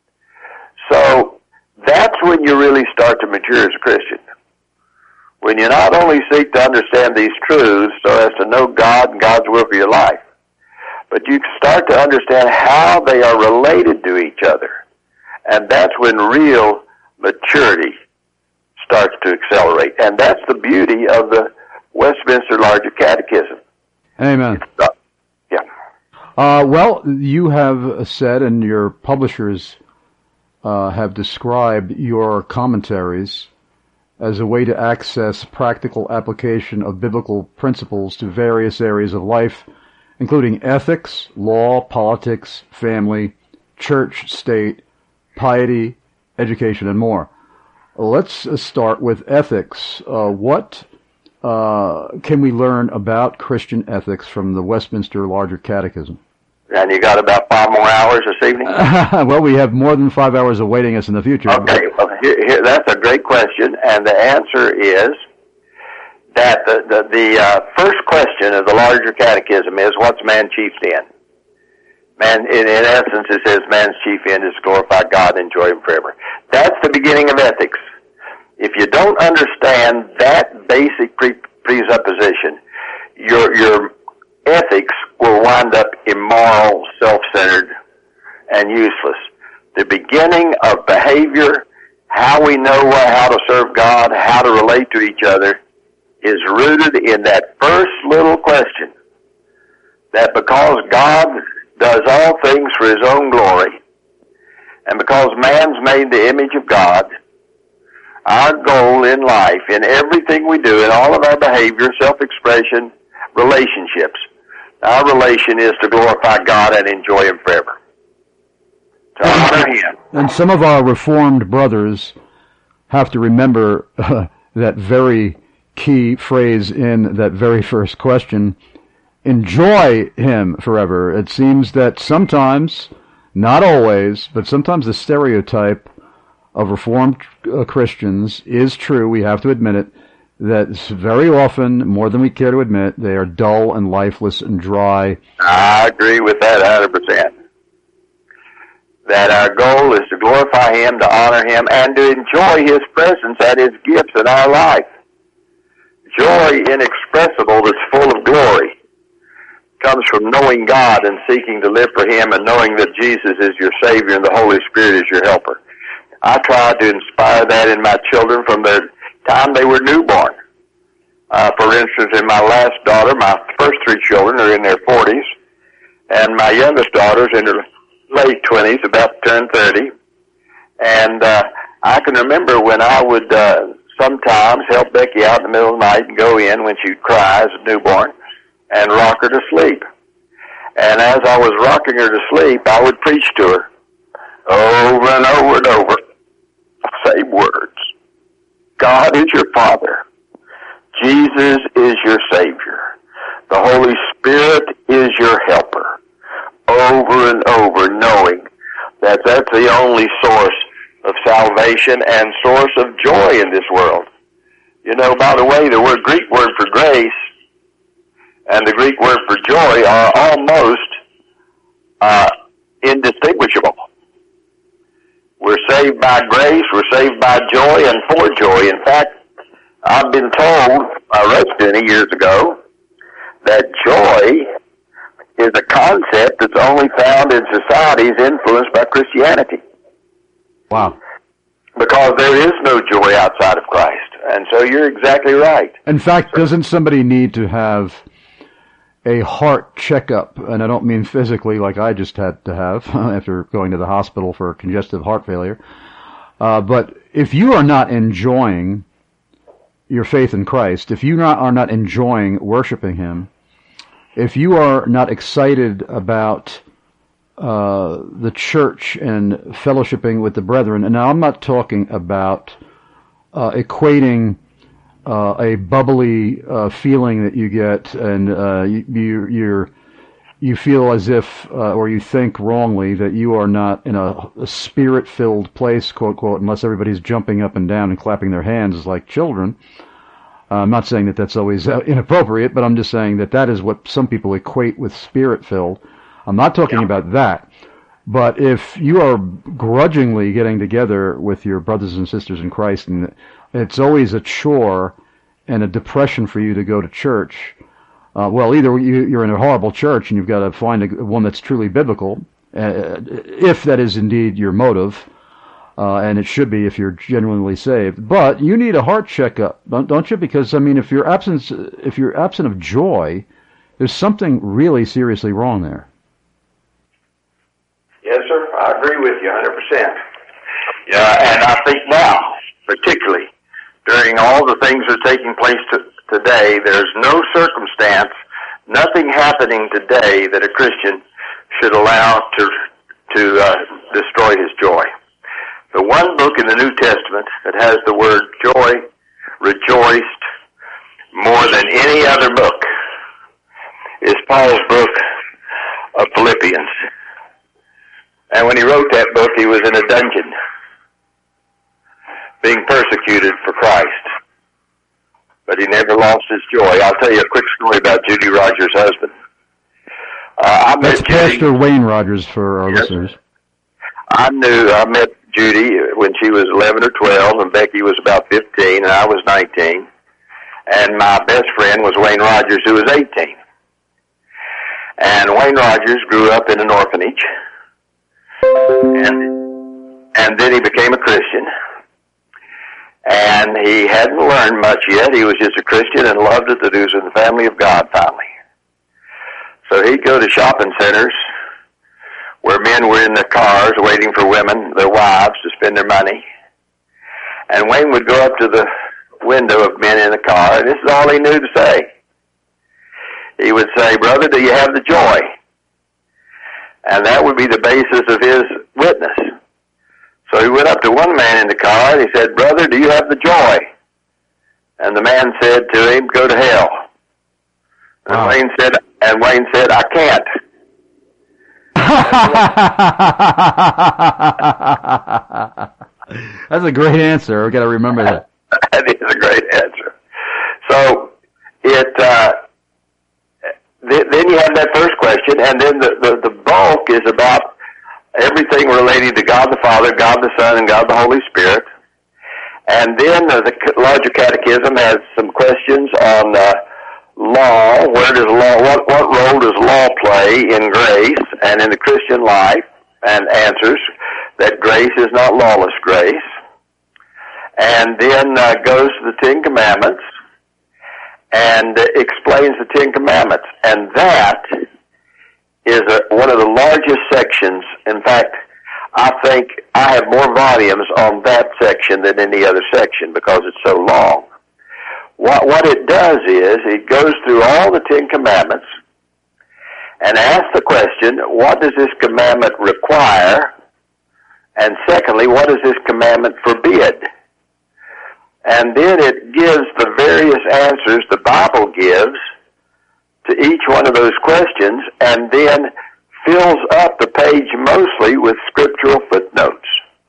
So that's when you really start to mature as a Christian. When you not only seek to understand these truths so as to know God and God's will for your life, but you start to understand how they are related to each other. And that's when real maturity starts to accelerate. And that's the beauty of the Westminster Larger Catechism. Amen. Yeah. Uh, well, you have said, and your publishers uh, have described your commentaries as a way to access practical application of biblical principles to various areas of life, including ethics, law, politics, family, church, state, piety, education, and more. Let's start with ethics. Uh, what uh, can we learn about Christian ethics from the Westminster Larger Catechism? And you got about five more hours this evening? Well, we have more than five hours awaiting us in the future. Okay, well, here, here, that's a great question, and the answer is that the the, the uh, first question of the Larger Catechism is, what's man's chief end? Man, in, in essence, it says man's chief end is to glorify God and enjoy Him forever. That's the beginning of ethics. If you don't understand that basic pre- presupposition, your your ethics will wind up immoral, self-centered, and useless. The beginning of behavior, how we know how to serve God, how to relate to each other, is rooted in that first little question, that because God does all things for His own glory, and because man's made in the image of God, Our goal in life, in everything we do, in all of our behavior, self-expression, relationships, our relation is to glorify God and enjoy Him forever. To honor Him. And some of our Reformed brothers have to remember uh, that very key phrase in that very first question, enjoy Him forever. It seems that sometimes, not always, but sometimes the stereotype of Reformed uh, Christians is true, we have to admit it, that very often, more than we care to admit, they are dull and lifeless and dry. I agree with that one hundred percent. That our goal is to glorify Him, to honor Him, and to enjoy His presence and His gifts in our life. Joy inexpressible that's full of glory comes from knowing God and seeking to live for Him and knowing that Jesus is your Savior and the Holy Spirit is your helper. I try to inspire that in my children from the time they were newborn. Uh, for instance, in my last daughter, my first three children are in their forties, and my youngest daughter's in her late twenties, about to turn thirty. And uh, I can remember when I would uh, sometimes help Becky out in the middle of the night and go in when she'd cry as a newborn and rock her to sleep. And as I was rocking her to sleep, I would preach to her over and over and over. Same words. God is your Father. Jesus is your Savior. The Holy Spirit is your helper. Over and over, knowing that that's the only source of salvation and source of joy in this world. You know, by the way, the word Greek word for grace and the Greek word for joy are almost uh, indistinguishable. We're saved by grace, we're saved by joy and for joy. In fact, I've been told, I read many years ago, that joy is a concept that's only found in societies influenced by Christianity. Wow. Because there is no joy outside of Christ. And so you're exactly right. In fact, doesn't somebody need to have a heart checkup? And I don't mean physically like I just had to have after going to the hospital for congestive heart failure. Uh, but if you are not enjoying your faith in Christ, if you not, are not enjoying worshiping Him, if you are not excited about uh, the church and fellowshipping with the brethren, and now I'm not talking about uh, equating uh, a bubbly uh, feeling that you get and uh, you, you, you're, you feel as if, uh, or you think wrongly, that you are not in a, a spirit-filled place, quote, quote, unless everybody's jumping up and down and clapping their hands like children. Uh, I'm not saying that that's always uh, inappropriate, but I'm just saying that that is what some people equate with spirit-filled. I'm not talking yeah. about that. But if you are grudgingly getting together with your brothers and sisters in Christ, and it's always a chore and a depression for you to go to church, uh, well, either you, you're in a horrible church and you've got to find a, one that's truly biblical, uh, if that is indeed your motive, uh, and it should be if you're genuinely saved. But you need a heart checkup, don't, don't you? Because I mean, if you're absent, if you're absent of joy, there's something really seriously wrong there. Yes, sir. I agree with you one hundred percent. Yeah, and I think now, particularly during all the things that are taking place to, today, there's no circumstance, nothing happening today that a Christian should allow to to uh, destroy his joy. The one book in the New Testament that has the word joy, rejoiced, more than any other book is Paul's book of Philippians. And when he wrote that book, he was in a dungeon, being persecuted for Christ. But he never lost his joy. I'll tell you a quick story about Judy Rogers' husband. Uh, I That's met Pastor Judy. Wayne Rogers for our Yes. listeners. I knew, I met Judy when she was eleven or twelve, and Becky was about fifteen, and I was nineteen. And my best friend was Wayne Rogers, who was eighteen. And Wayne Rogers grew up in an orphanage. And and then he became a Christian. And he hadn't learned much yet. He was just a Christian and loved it that he was in the family of God finally. So he'd go to shopping centers where men were in their cars waiting for women, their wives, to spend their money. And Wayne would go up to the window of men in the car, and this is all he knew to say. He would say, "Brother, do you have the joy?" And that would be the basis of his witness. So he went up to one man in the car, and he said, "Brother, do you have the joy?" And the man said to him, "Go to hell." And wow. Wayne said, and Wayne said, "I can't." That's a great answer. We've got to remember that. That is a great answer. So it uh, th- then you have that first question, and then the, the, the bulk is about everything relating to God the Father, God the Son, and God the Holy Spirit. And then uh, the larger catechism has some questions on uh, law. Where does law? What, what role does law play in grace and in the Christian life? And answers that grace is not lawless grace. And then uh, goes to the Ten Commandments and uh, explains the Ten Commandments. And that is a, one of the largest sections. In fact, I think I have more volumes on that section than any other section because it's so long. What, what it does is it goes through all the Ten Commandments and asks the question, what does this commandment require? And secondly, what does this commandment forbid? And then it gives the various answers the Bible gives to each one of those questions, and then fills up the page mostly with scriptural footnotes.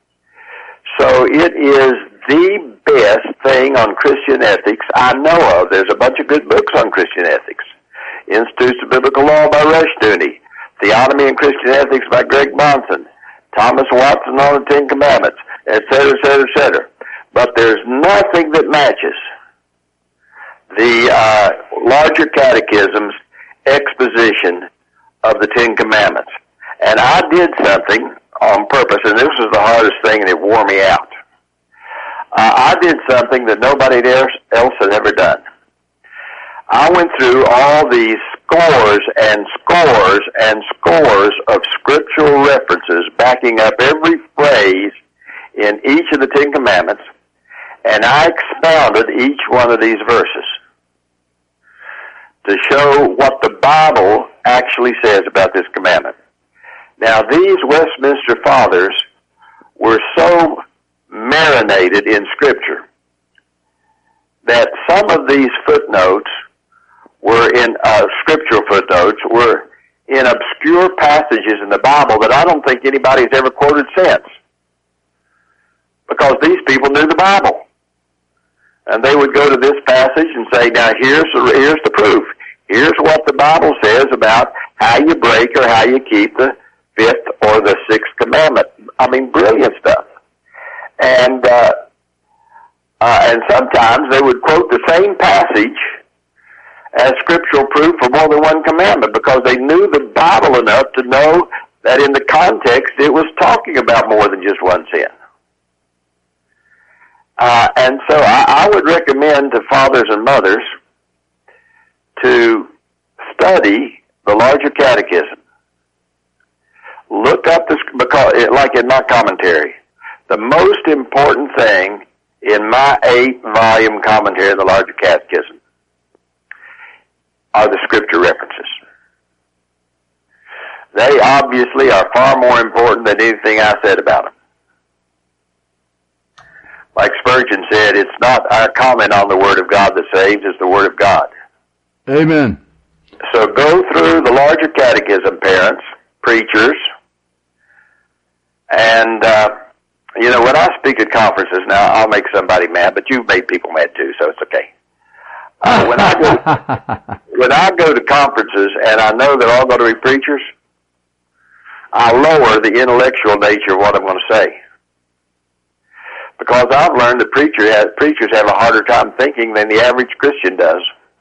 So it is the best thing on Christian ethics I know of. There's a bunch of good books on Christian ethics. Institutes of Biblical Law by Rushdoony, Theonomy and Christian Ethics by Greg Monson, Thomas Watson on the Ten Commandments, et cetera, et cetera, et cetera. But there's nothing that matches the uh, larger catechism's exposition of the Ten Commandments. And I did something on purpose, and this was the hardest thing, and it wore me out. Uh, I did something that nobody else had ever done. I went through all these scores and scores and scores of scriptural references backing up every phrase in each of the Ten Commandments, and I expounded each one of these verses to show what the Bible actually says about this commandment. Now, these Westminster Fathers were so marinated in Scripture that some of these footnotes were in, uh, scriptural footnotes were in obscure passages in the Bible that I don't think anybody's ever quoted since. Because these people knew the Bible. And they would go to this passage and say, now here's the, here's the proof. Here's what the Bible says about how you break or how you keep the fifth or the sixth commandment. I mean, brilliant stuff. And, uh, uh, and sometimes they would quote the same passage as scriptural proof for more than one commandment because they knew the Bible enough to know that in the context it was talking about more than just one sin. Uh, and so I, I would recommend to fathers and mothers to study the larger catechism. Look up this, because it, like in my commentary, the most important thing in my eight volume commentary of the larger catechism are the scripture references. They obviously are far more important than anything I said about them. Like Spurgeon said, it's not our comment on the Word of God that saves, it's the Word of God. Amen. So go through the larger catechism, parents, preachers, and, uh, you know, when I speak at conferences now, I'll make somebody mad, but you've made people mad too, so it's okay. Uh, when I go, when I go to conferences and I know they're all going to be preachers, I lower the intellectual nature of what I'm going to say. Because I've learned that preacher has, preachers have a harder time thinking than the average Christian does.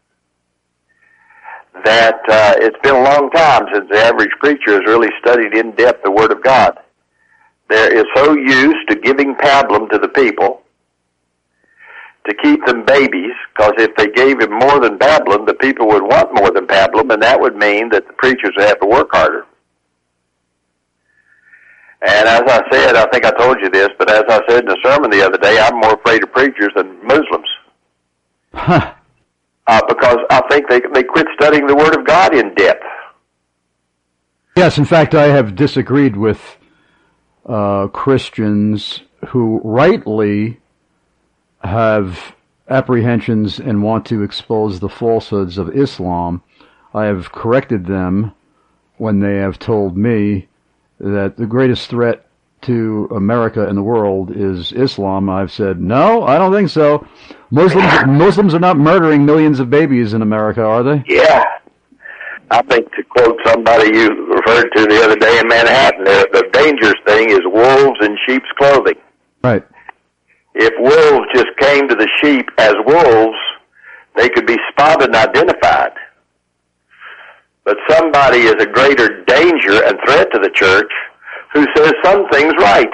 That uh, it's been a long time since the average preacher has really studied in depth the Word of God. They're so used to giving pablum to the people to keep them babies, because if they gave him more than pablum, the people would want more than pablum, and that would mean that the preachers would have to work harder. And as I said, I think I told you this, but as I said in the sermon the other day, I'm more afraid of preachers than Muslims. Huh. Uh, because I think they they quit studying the Word of God in depth. Yes, in fact, I have disagreed with uh, Christians who rightly have apprehensions and want to expose the falsehoods of Islam. I have corrected them when they have told me that the greatest threat to America and the world is Islam. I've said, no, I don't think so. Muslims Muslims are not murdering millions of babies in America, are they? Yeah. I think, to quote somebody you referred to the other day in Manhattan, the, the dangerous thing is wolves in sheep's clothing. Right. If wolves just came to the sheep as wolves, they could be spotted and identified. But somebody is a greater danger and threat to the church who says some things right,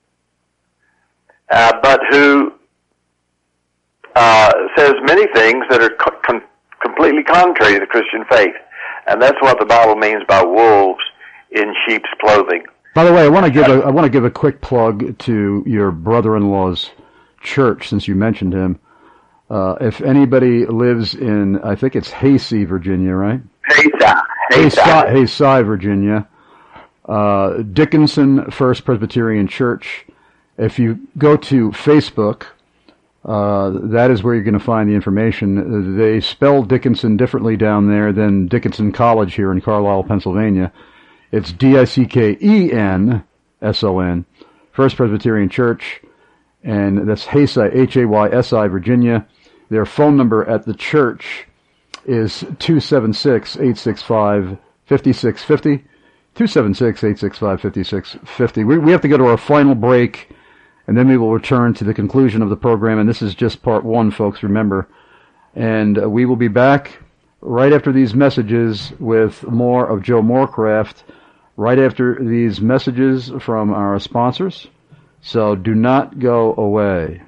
uh, but who uh, says many things that are co- com- completely contrary to the Christian faith. And that's what the Bible means by wolves in sheep's clothing. By the way, I want to give a I want to give a quick plug to your brother-in-law's church, since you mentioned him. Uh, if anybody lives in, I think it's Haysey, Virginia, right? Haysey, Haysey, Haysey, Virginia. Uh, Dickinson First Presbyterian Church. If you go to Facebook, uh, that is where you're going to find the information. They spell Dickinson differently down there than Dickinson College here in Carlisle, Pennsylvania. It's D I C K E N S O N, First Presbyterian Church, and that's Haysey, H A Y S I, Virginia. Their phone number at the church is two seven six, eight six five, five six five zero, two seven six, eight six five, five six five zero. We, we have to go to our final break, and then we will return to the conclusion of the program, and this is just part one, folks, remember. And uh, we will be back right after these messages with more of Joe Morecraft, right after these messages from our sponsors. So do not go away.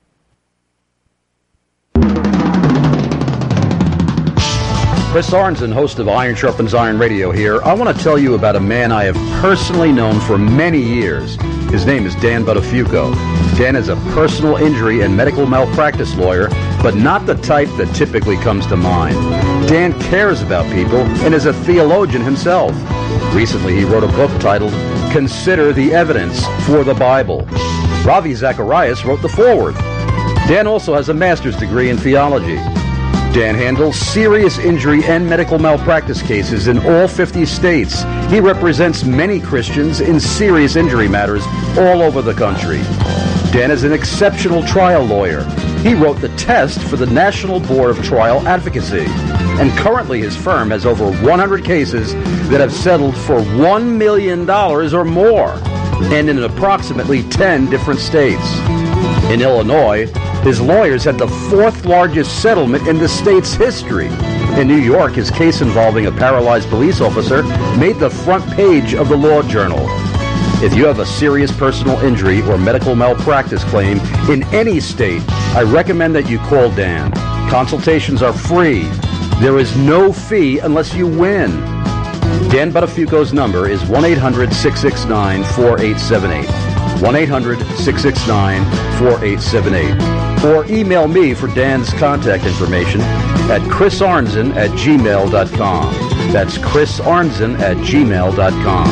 Chris Arnzen, host of Iron Sharpens Iron Radio here. I want to tell you about a man I have personally known for many years. His name is Dan Buttafuoco. Dan is a personal injury and medical malpractice lawyer, but not the type that typically comes to mind. Dan cares about people and is a theologian himself. Recently, he wrote a book titled Consider the Evidence for the Bible. Ravi Zacharias wrote the foreword. Dan also has a master's degree in theology. Dan handles serious injury and medical malpractice cases in all fifty states. He represents many Christians in serious injury matters all over the country. Dan is an exceptional trial lawyer. He wrote the test for the National Board of Trial Advocacy. And currently his firm has over one hundred cases that have settled for one million dollars or more, and in approximately ten different states. In Illinois, his lawyers had the fourth largest settlement in the state's history. In New York, his case involving a paralyzed police officer made the front page of the Law Journal. If you have a serious personal injury or medical malpractice claim in any state, I recommend that you call Dan. Consultations are free. There is no fee unless you win. Dan Buttafuoco's number is one eight hundred, six six nine, four eight seven eight. one eight hundred, six six nine, four eight seven eight. Or email me for Dan's contact information at chris arnzen at gmail dot com. That's chris arnzen at gmail dot com.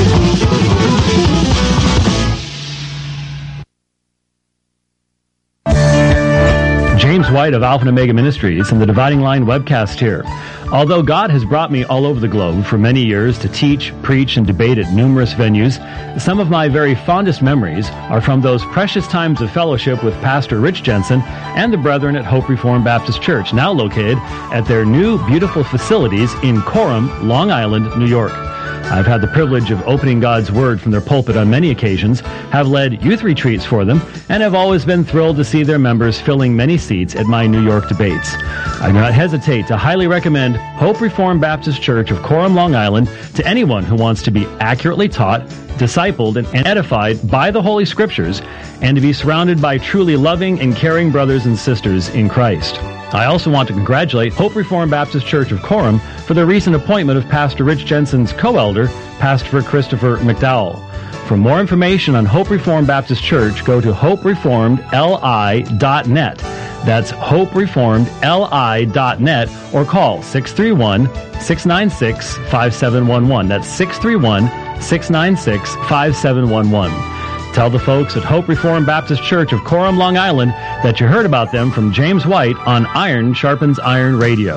James White of Alpha and Omega Ministries and the Dividing Line webcast here. Although God has brought me all over the globe for many years to teach, preach, and debate at numerous venues, some of my very fondest memories are from those precious times of fellowship with Pastor Rich Jensen and the brethren at Hope Reformed Baptist Church, now located at their new beautiful facilities in Coram, Long Island, New York. I've had the privilege of opening God's Word from their pulpit on many occasions, have led youth retreats for them, and have always been thrilled to see their members filling many seats at my New York debates. I do not hesitate to highly recommend Hope Reformed Baptist Church of Coram, Long Island to anyone who wants to be accurately taught, discipled, and edified by the Holy Scriptures, and to be surrounded by truly loving and caring brothers and sisters in Christ. I also want to congratulate Hope Reformed Baptist Church of Coram for the recent appointment of Pastor Rich Jensen's co-elder, Pastor Christopher McDowell. For more information on Hope Reformed Baptist Church, go to hope reformed l i dot net. That's hope reformed l i dot net, or call six three one, six nine six, five seven one one. That's six three one, six nine six, five seven one one. Tell the folks at Hope Reformed Baptist Church of Coram, Long Island, that you heard about them from James White on Iron Sharpens Iron Radio.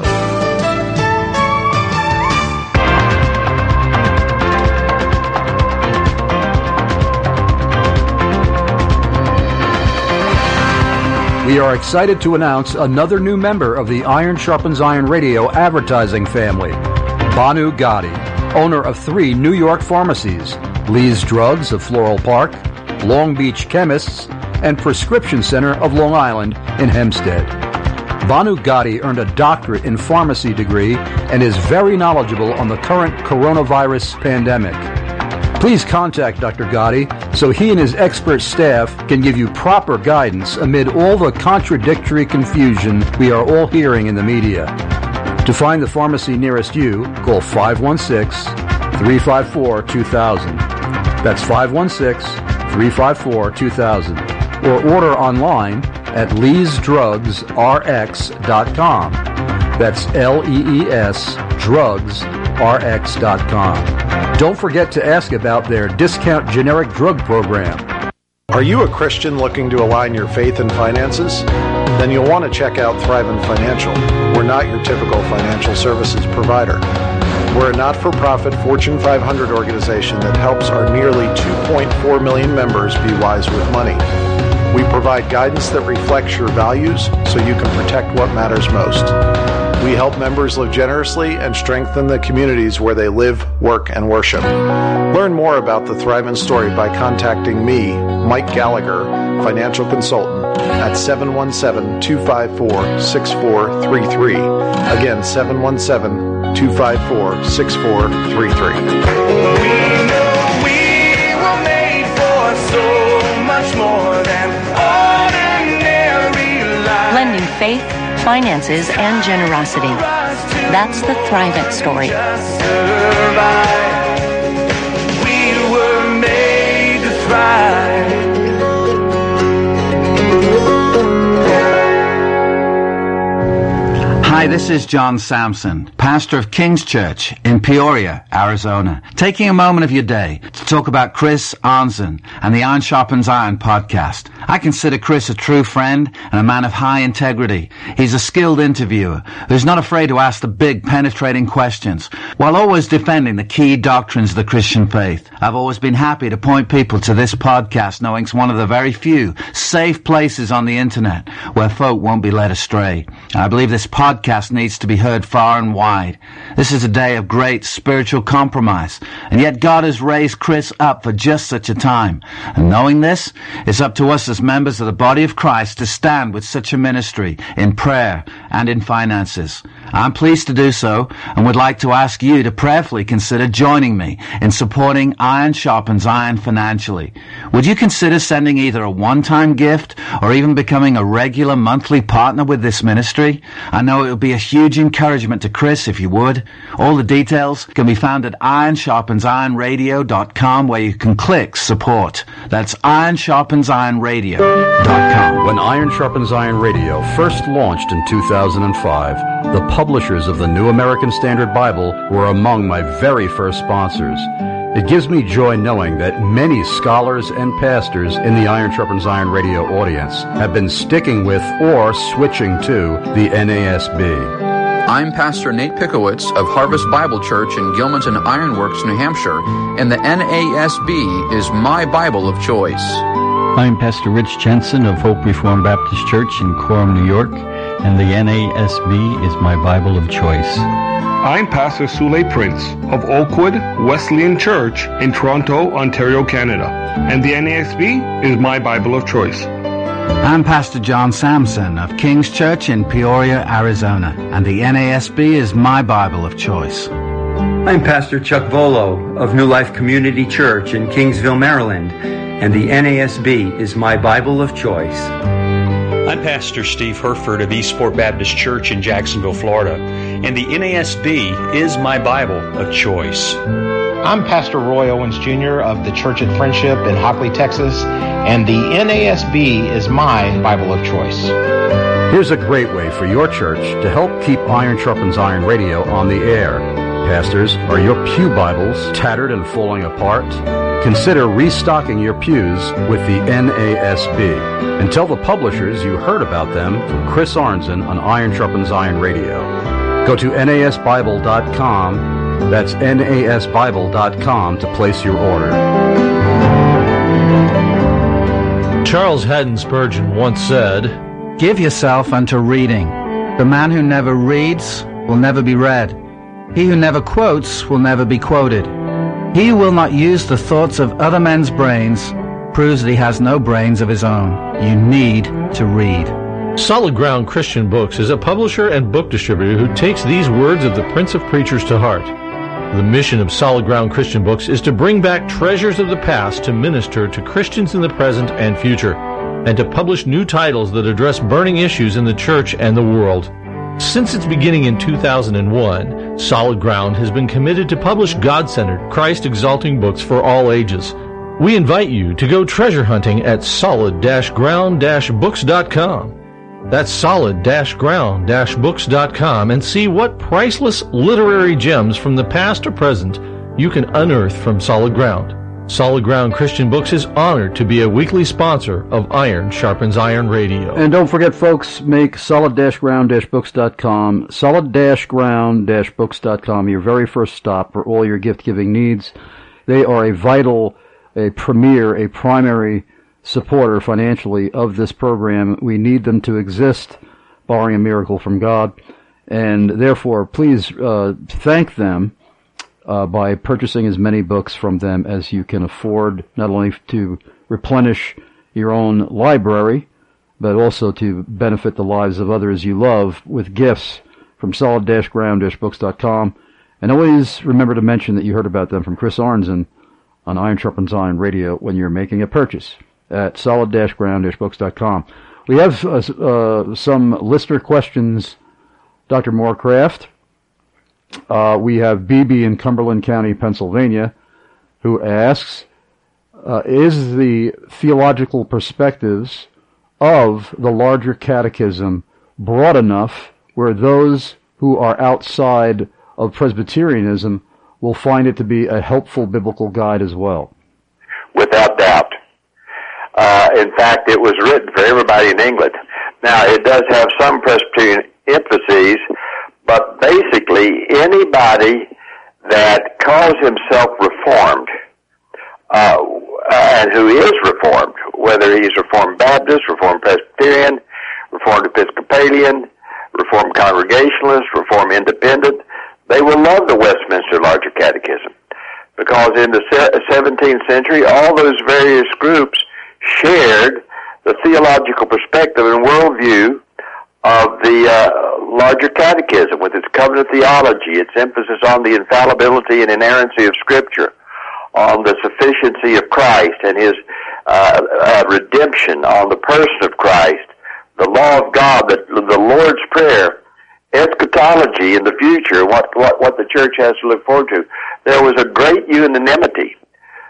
We are excited to announce another new member of the Iron Sharpens Iron Radio advertising family, Banu Gotti, owner of three New York pharmacies, Lee's Drugs of Floral Park, Long Beach Chemists, and Prescription Center of Long Island in Hempstead. Banu Gotti earned a doctorate in pharmacy degree and is very knowledgeable on the current coronavirus pandemic. Please contact Doctor Gotti so he and his expert staff can give you proper guidance amid all the contradictory confusion we are all hearing in the media. To find the pharmacy nearest you, call five one six, three five four, two thousand. That's five one six, three five four, two thousand. Or order online at lees drugs r x dot com. That's L E E S drugs r x dot com. Don't forget to ask about their discount generic drug program. Are you a Christian looking to align your faith and finances? Then you'll want to check out Thrivent Financial. We're not your typical financial services provider. We're a not-for-profit Fortune five hundred organization that helps our nearly two point four million members be wise with money. We provide guidance that reflects your values so you can protect what matters most. We help members live generously and strengthen the communities where they live, work, and worship. Learn more about the Thrivent story by contacting me, Mike Gallagher, financial consultant, at seven one seven, two five four, six four three three. Again, seven one seven, two five four, six four three three. We know we were made for so much more than ordinary life. Blending faith, finances, and generosity. That's the Thrivent story. We were made to thrive. Hi, this is John Sampson, pastor of King's Church in Peoria, Arizona, taking a moment of your day to talk about Chris Arnzen and the Iron Sharpens Iron podcast. I consider Chris a true friend and a man of high integrity. He's a skilled interviewer who's not afraid to ask the big, penetrating questions while always defending the key doctrines of the Christian faith. I've always been happy to point people to this podcast, knowing it's one of the very few safe places on the internet where folk won't be led astray. I believe this podcast needs to be heard far and wide. This is a day of great spiritual compromise, and yet God has raised Chris up for just such a time. And knowing this, it's up to us as members of the body of Christ to stand with such a ministry in prayer and in finances. I'm pleased to do so and would like to ask you to prayerfully consider joining me in supporting Iron Sharpens Iron financially. Would you consider sending either a one-time gift or even becoming a regular monthly partner with this ministry? I know it would be a huge encouragement to Chris if you would. All the details can be found at iron sharpens iron radio dot com, where you can click support. That's iron sharpens iron radio dot com. When Iron Sharpens Iron Radio first launched in two thousand five, the publishers of the New American Standard Bible were among my very first sponsors. It gives me joy knowing that many scholars and pastors in the Iron Sharpens Iron Radio audience have been sticking with or switching to the N A S B. I'm Pastor Nate Pickowitz of Harvest Bible Church in Gilmanton Ironworks, New Hampshire, and the N A S B is my Bible of choice. I'm Pastor Rich Jensen of Hope Reformed Baptist Church in Coram, New York, and the N A S B is my Bible of choice. I'm Pastor Sule Prince of Oakwood Wesleyan Church in Toronto, Ontario, Canada, and the N A S B is my Bible of choice. I'm Pastor John Sampson of King's Church in Peoria, Arizona, and the N A S B is my Bible of choice. I'm Pastor Chuck Volo of New Life Community Church in Kingsville, Maryland, and the N A S B is my Bible of choice. I'm Pastor Steve Herford of Eastport Baptist Church in Jacksonville, Florida, and the N A S B is my Bible of choice. I'm Pastor Roy Owens Junior of the Church at Friendship in Hockley, Texas, and the N A S B is my Bible of choice. Here's a great way for your church to help keep Iron Sharpens Iron Radio on the air. Pastors, are your pew Bibles tattered and falling apart? Consider restocking your pews with the N A S B. And tell the publishers you heard about them from Chris Arnzen on Iron Sharpens Iron Radio. Go to N A S Bible dot com. That's N A S Bible dot com to place your order. Charles Haddon Spurgeon once said, "Give yourself unto reading. The man who never reads will never be read. He who never quotes will never be quoted. He who will not use the thoughts of other men's brains proves that he has no brains of his own. You need to read." Solid Ground Christian Books is a publisher and book distributor who takes these words of the Prince of Preachers to heart. The mission of Solid Ground Christian Books is to bring back treasures of the past to minister to Christians in the present and future, and to publish new titles that address burning issues in the church and the world. Since its beginning in two thousand one, Solid Ground has been committed to publish God-centered, Christ-exalting books for all ages. We invite you to go treasure hunting at solid ground books dot com. That's solid ground books dot com, and see what priceless literary gems from the past or present you can unearth from Solid Ground. Solid Ground Christian Books is honored to be a weekly sponsor of Iron Sharpens Iron Radio. And don't forget, folks, make solid ground books dot com, solid ground books dot com your very first stop for all your gift-giving needs. They are a vital, a premier, a primary supporter financially of this program. We need them to exist, barring a miracle from God. And therefore, please uh, thank them uh, by purchasing as many books from them as you can afford, not only to replenish your own library, but also to benefit the lives of others you love with gifts from solid ground books dot com. And always remember to mention that you heard about them from Chris Arnzen on Iron Sharpens Iron Radio when you're making a purchase at solid ground books dot com. We have uh, uh, some listener questions, Doctor Moorcraft. Uh, we have B B in Cumberland County, Pennsylvania, who asks, uh, is the theological perspectives of the larger catechism broad enough where those who are outside of Presbyterianism will find it to be a helpful biblical guide as well? Without doubt. Uh, in fact, it was written for everybody in England. Now, it does have some Presbyterian emphases, but basically anybody that calls himself Reformed, uh, and who is Reformed, whether he's Reformed Baptist, Reformed Presbyterian, Reformed Episcopalian, Reformed Congregationalist, Reformed Independent, they will love the Westminster Larger Catechism. Because in the seventeenth century, all those various groups shared the theological perspective and worldview of the uh, larger catechism with its covenant theology, its emphasis on the infallibility and inerrancy of Scripture, on the sufficiency of Christ and his uh, uh, redemption, on the person of Christ, the law of God, the, the Lord's Prayer, eschatology in the future, what, what, what the church has to look forward to. There was a great unanimity.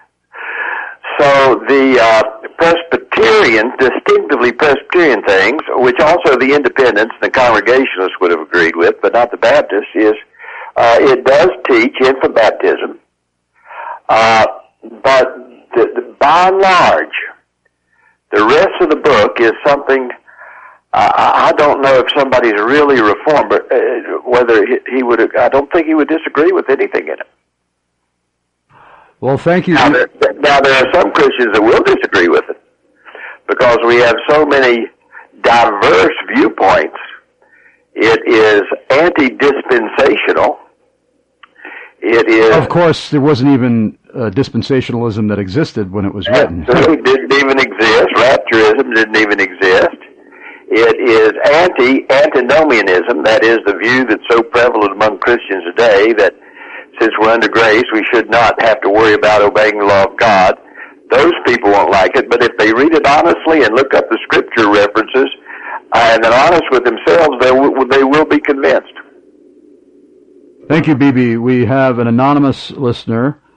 So the uh, Presbyterian, distinctively Presbyterian things, which also the Independents and the Congregationalists would have agreed with, but not the Baptists, is uh, it does teach infant baptism, uh, but the, the, by and large, the rest of the book is something. Uh, I don't know if somebody's really Reformed, but uh, whether he, he would. I don't think he would disagree with anything in it. Well, thank you. Now there, now, there are some Christians that will disagree with it because we have so many diverse viewpoints. It is anti-dispensational. It is. Of course, there wasn't even uh, dispensationalism that existed when it was written. It didn't even exist. Rapturism didn't even exist. It is anti-antinomianism. That is the view that's so prevalent among Christians today that since we're under grace, we should not have to worry about obeying the law of God. Those people won't like it, but if they read it honestly and look up the Scripture references uh, and are honest with themselves, they will, they will be convinced. Thank you, B B. We have an anonymous listener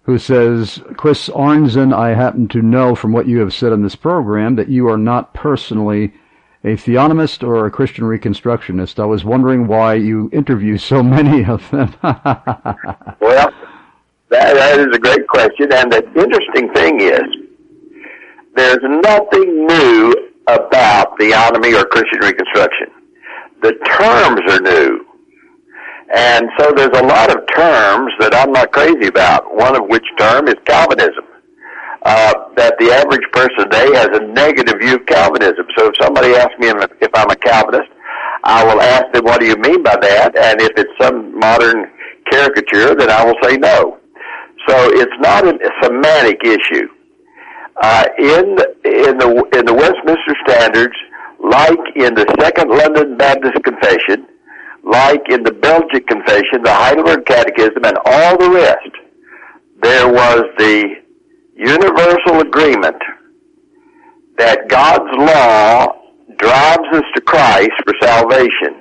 who says, Chris Arnzen, I happen to know from what you have said on this program that you are not personally a theonomist or a Christian Reconstructionist. I was wondering why you interview so many of them. Well, that, that is a great question, and the interesting thing is, there's nothing new about theonomy or Christian Reconstruction. The terms are new. And so there's a lot of terms that I'm not crazy about, one of which term is Calvinism. Uh, that the average person today has a negative view of Calvinism. So if somebody asks me if I'm a Calvinist, I will ask them, what do you mean by that? And if it's some modern caricature, then I will say no. So it's not a semantic issue. Uh, in, in the, in the Westminster Standards, like in the Second London Baptist Confession, like in the Belgic Confession, the Heidelberg Catechism, and all the rest, there was the universal agreement that God's law drives us to Christ for salvation.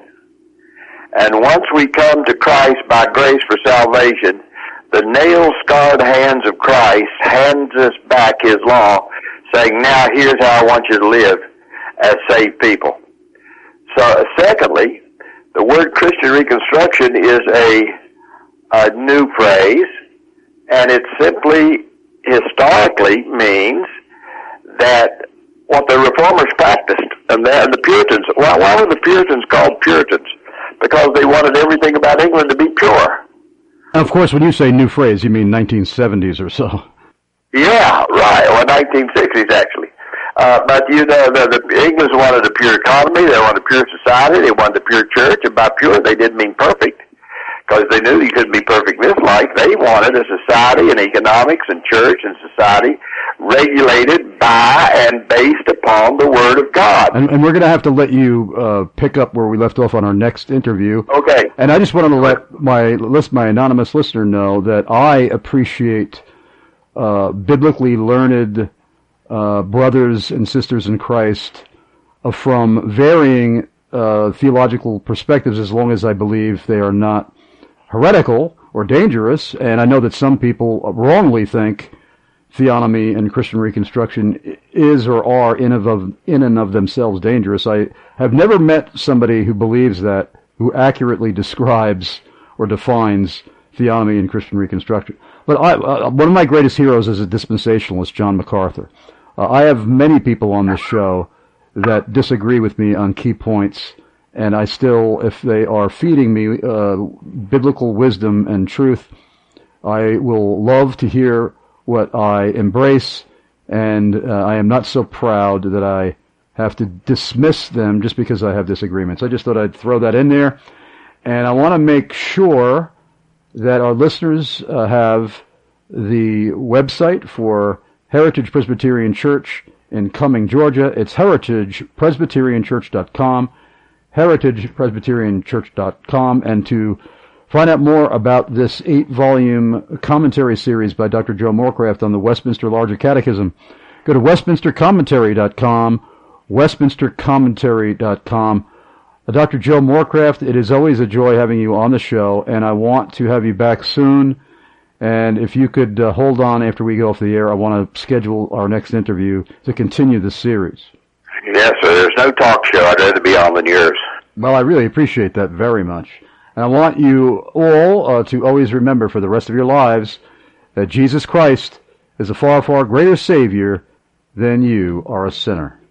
And once we come to Christ by grace for salvation, the nail-scarred hands of Christ hands us back his law, saying, now here's how I want you to live as saved people. So, secondly, the word Christian Reconstruction is a, a new phrase, and it simply, historically, means that what the Reformers practiced, and the, and the Puritans, why, why were the Puritans called Puritans? Because they wanted everything about England to be pure. And of course, when you say new phrase, you mean nineteen seventies or so. Yeah, right, or nineteen sixties, actually. Uh, but, you know, the, the English wanted a pure economy, they wanted a pure society, they wanted a pure church, and by pure, they didn't mean perfect, because they knew you couldn't be perfect in this life. They wanted a society and economics and church and society regulated by and based upon the Word of God. And, and we're going to have to let you uh, pick up where we left off on our next interview. Okay. And I just wanted to let my list, my anonymous listener know that I appreciate uh, biblically learned uh, brothers and sisters in Christ uh, from varying uh, theological perspectives, as long as I believe they are not heretical or dangerous. And I know that some people wrongly think theonomy and Christian Reconstruction is or are in, of, in and of themselves dangerous. I have never met somebody who believes that, who accurately describes or defines theonomy and Christian Reconstruction. But I, uh, one of my greatest heroes is a dispensationalist, John MacArthur. Uh, I have many people on this show that disagree with me on key points, and I still, if they are feeding me uh, biblical wisdom and truth, I will love to hear what I embrace, and uh, I am not so proud that I have to dismiss them just because I have disagreements. I just thought I'd throw that in there, and I want to make sure that our listeners uh, have the website for Heritage Presbyterian Church in Cumming, Georgia. It's heritage presbyterian church dot com, heritage presbyterian church dot com, and to find out more about this eight-volume commentary series by Doctor Joe Morecraft on the Westminster Larger Catechism, go to westminster commentary dot com, westminster commentary dot com. Uh, Doctor Joe Morecraft, it is always a joy having you on the show, and I want to have you back soon. And if you could uh, hold on after we go off the air, I want to schedule our next interview to continue this series. Yes, sir. There's no talk show I'd rather be on than yours. Well, I really appreciate that very much. And I want you all uh, to always remember for the rest of your lives that Jesus Christ is a far, far greater Savior than you are a sinner.